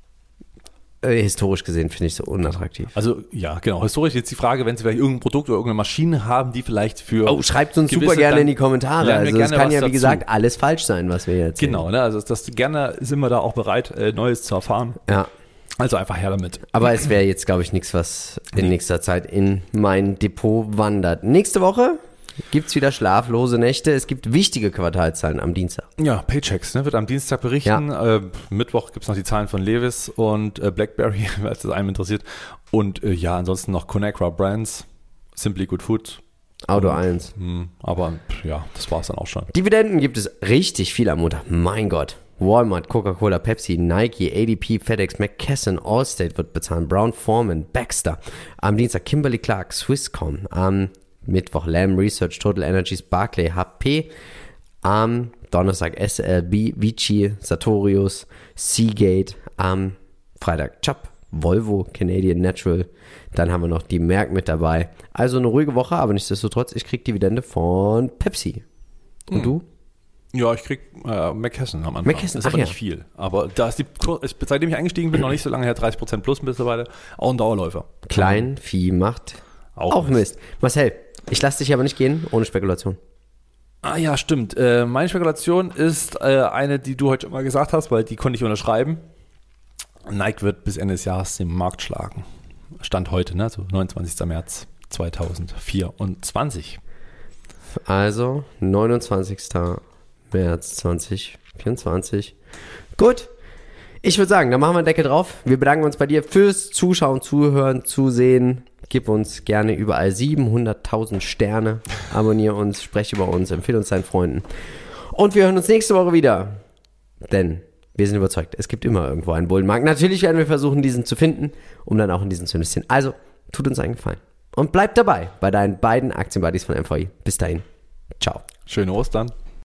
historisch gesehen finde ich so unattraktiv. Also ja, genau. Historisch jetzt die Frage, wenn Sie vielleicht irgendein Produkt oder irgendeine Maschine haben, die vielleicht für schreibt uns super gerne in die Kommentare. Also es kann ja, wie gesagt, alles falsch sein, was wir jetzt sehen. Genau, ne? Also das gerne sind wir da auch bereit, Neues zu erfahren. Ja. Also einfach her damit. Aber es wäre jetzt, glaube ich, nichts, was in nächster Zeit in mein Depot wandert. Nächste Woche gibt es wieder schlaflose Nächte. Es gibt wichtige Quartalszahlen am Dienstag. Ja, Paychecks, ne, wird am Dienstag berichten. Ja. Mittwoch gibt es noch die Zahlen von Levis und BlackBerry, falls das einem interessiert. Und ansonsten noch Conagra Brands, Simply Good Food. Auto 1. Aber ja, das war es dann auch schon. Dividenden gibt es richtig viel am Montag. Mein Gott. Walmart, Coca-Cola, Pepsi, Nike, ADP, FedEx, McKesson, Allstate wird bezahlen, Brown-Forman, Baxter. Am Dienstag Kimberly-Clark, Swisscom. Am Mittwoch Lam Research, Total Energies, Barclay, HP. Am Donnerstag SLB, Vici, Sartorius, Seagate. Am Freitag Chubb, Volvo, Canadian Natural. Dann haben wir noch die Merck mit dabei. Also eine ruhige Woche, aber nichtsdestotrotz, ich kriege Dividende von Pepsi. Und du? Ja, ich krieg McKesson am Anfang. McKesson, ist aber nicht viel. Aber da ist seitdem ich eingestiegen bin, noch nicht so lange her, 30% plus mittlerweile, auch ein Dauerläufer. Kleinvieh macht auch Mist. Marcel, ich lasse dich aber nicht gehen, ohne Spekulation. Ah ja, stimmt. Meine Spekulation ist eine, die du heute schon mal gesagt hast, weil die konnte ich unterschreiben. Nike wird bis Ende des Jahres den Markt schlagen. Stand heute, ne? So 29. März 2024. Also 29. März 2024. Gut. Ich würde sagen, dann machen wir einen Deckel drauf. Wir bedanken uns bei dir fürs Zuschauen, Zuhören, Zusehen. Gib uns gerne überall 700.000 Sterne. Abonniere uns, spreche über uns, empfehle uns deinen Freunden. Und wir hören uns nächste Woche wieder. Denn wir sind überzeugt, es gibt immer irgendwo einen Bullenmarkt. Natürlich werden wir versuchen, diesen zu finden, um dann auch in diesen zu investieren. Also, tut uns einen Gefallen. Und bleib dabei bei deinen beiden Aktienbuddies von MVI. Bis dahin. Ciao. Schöne Ostern.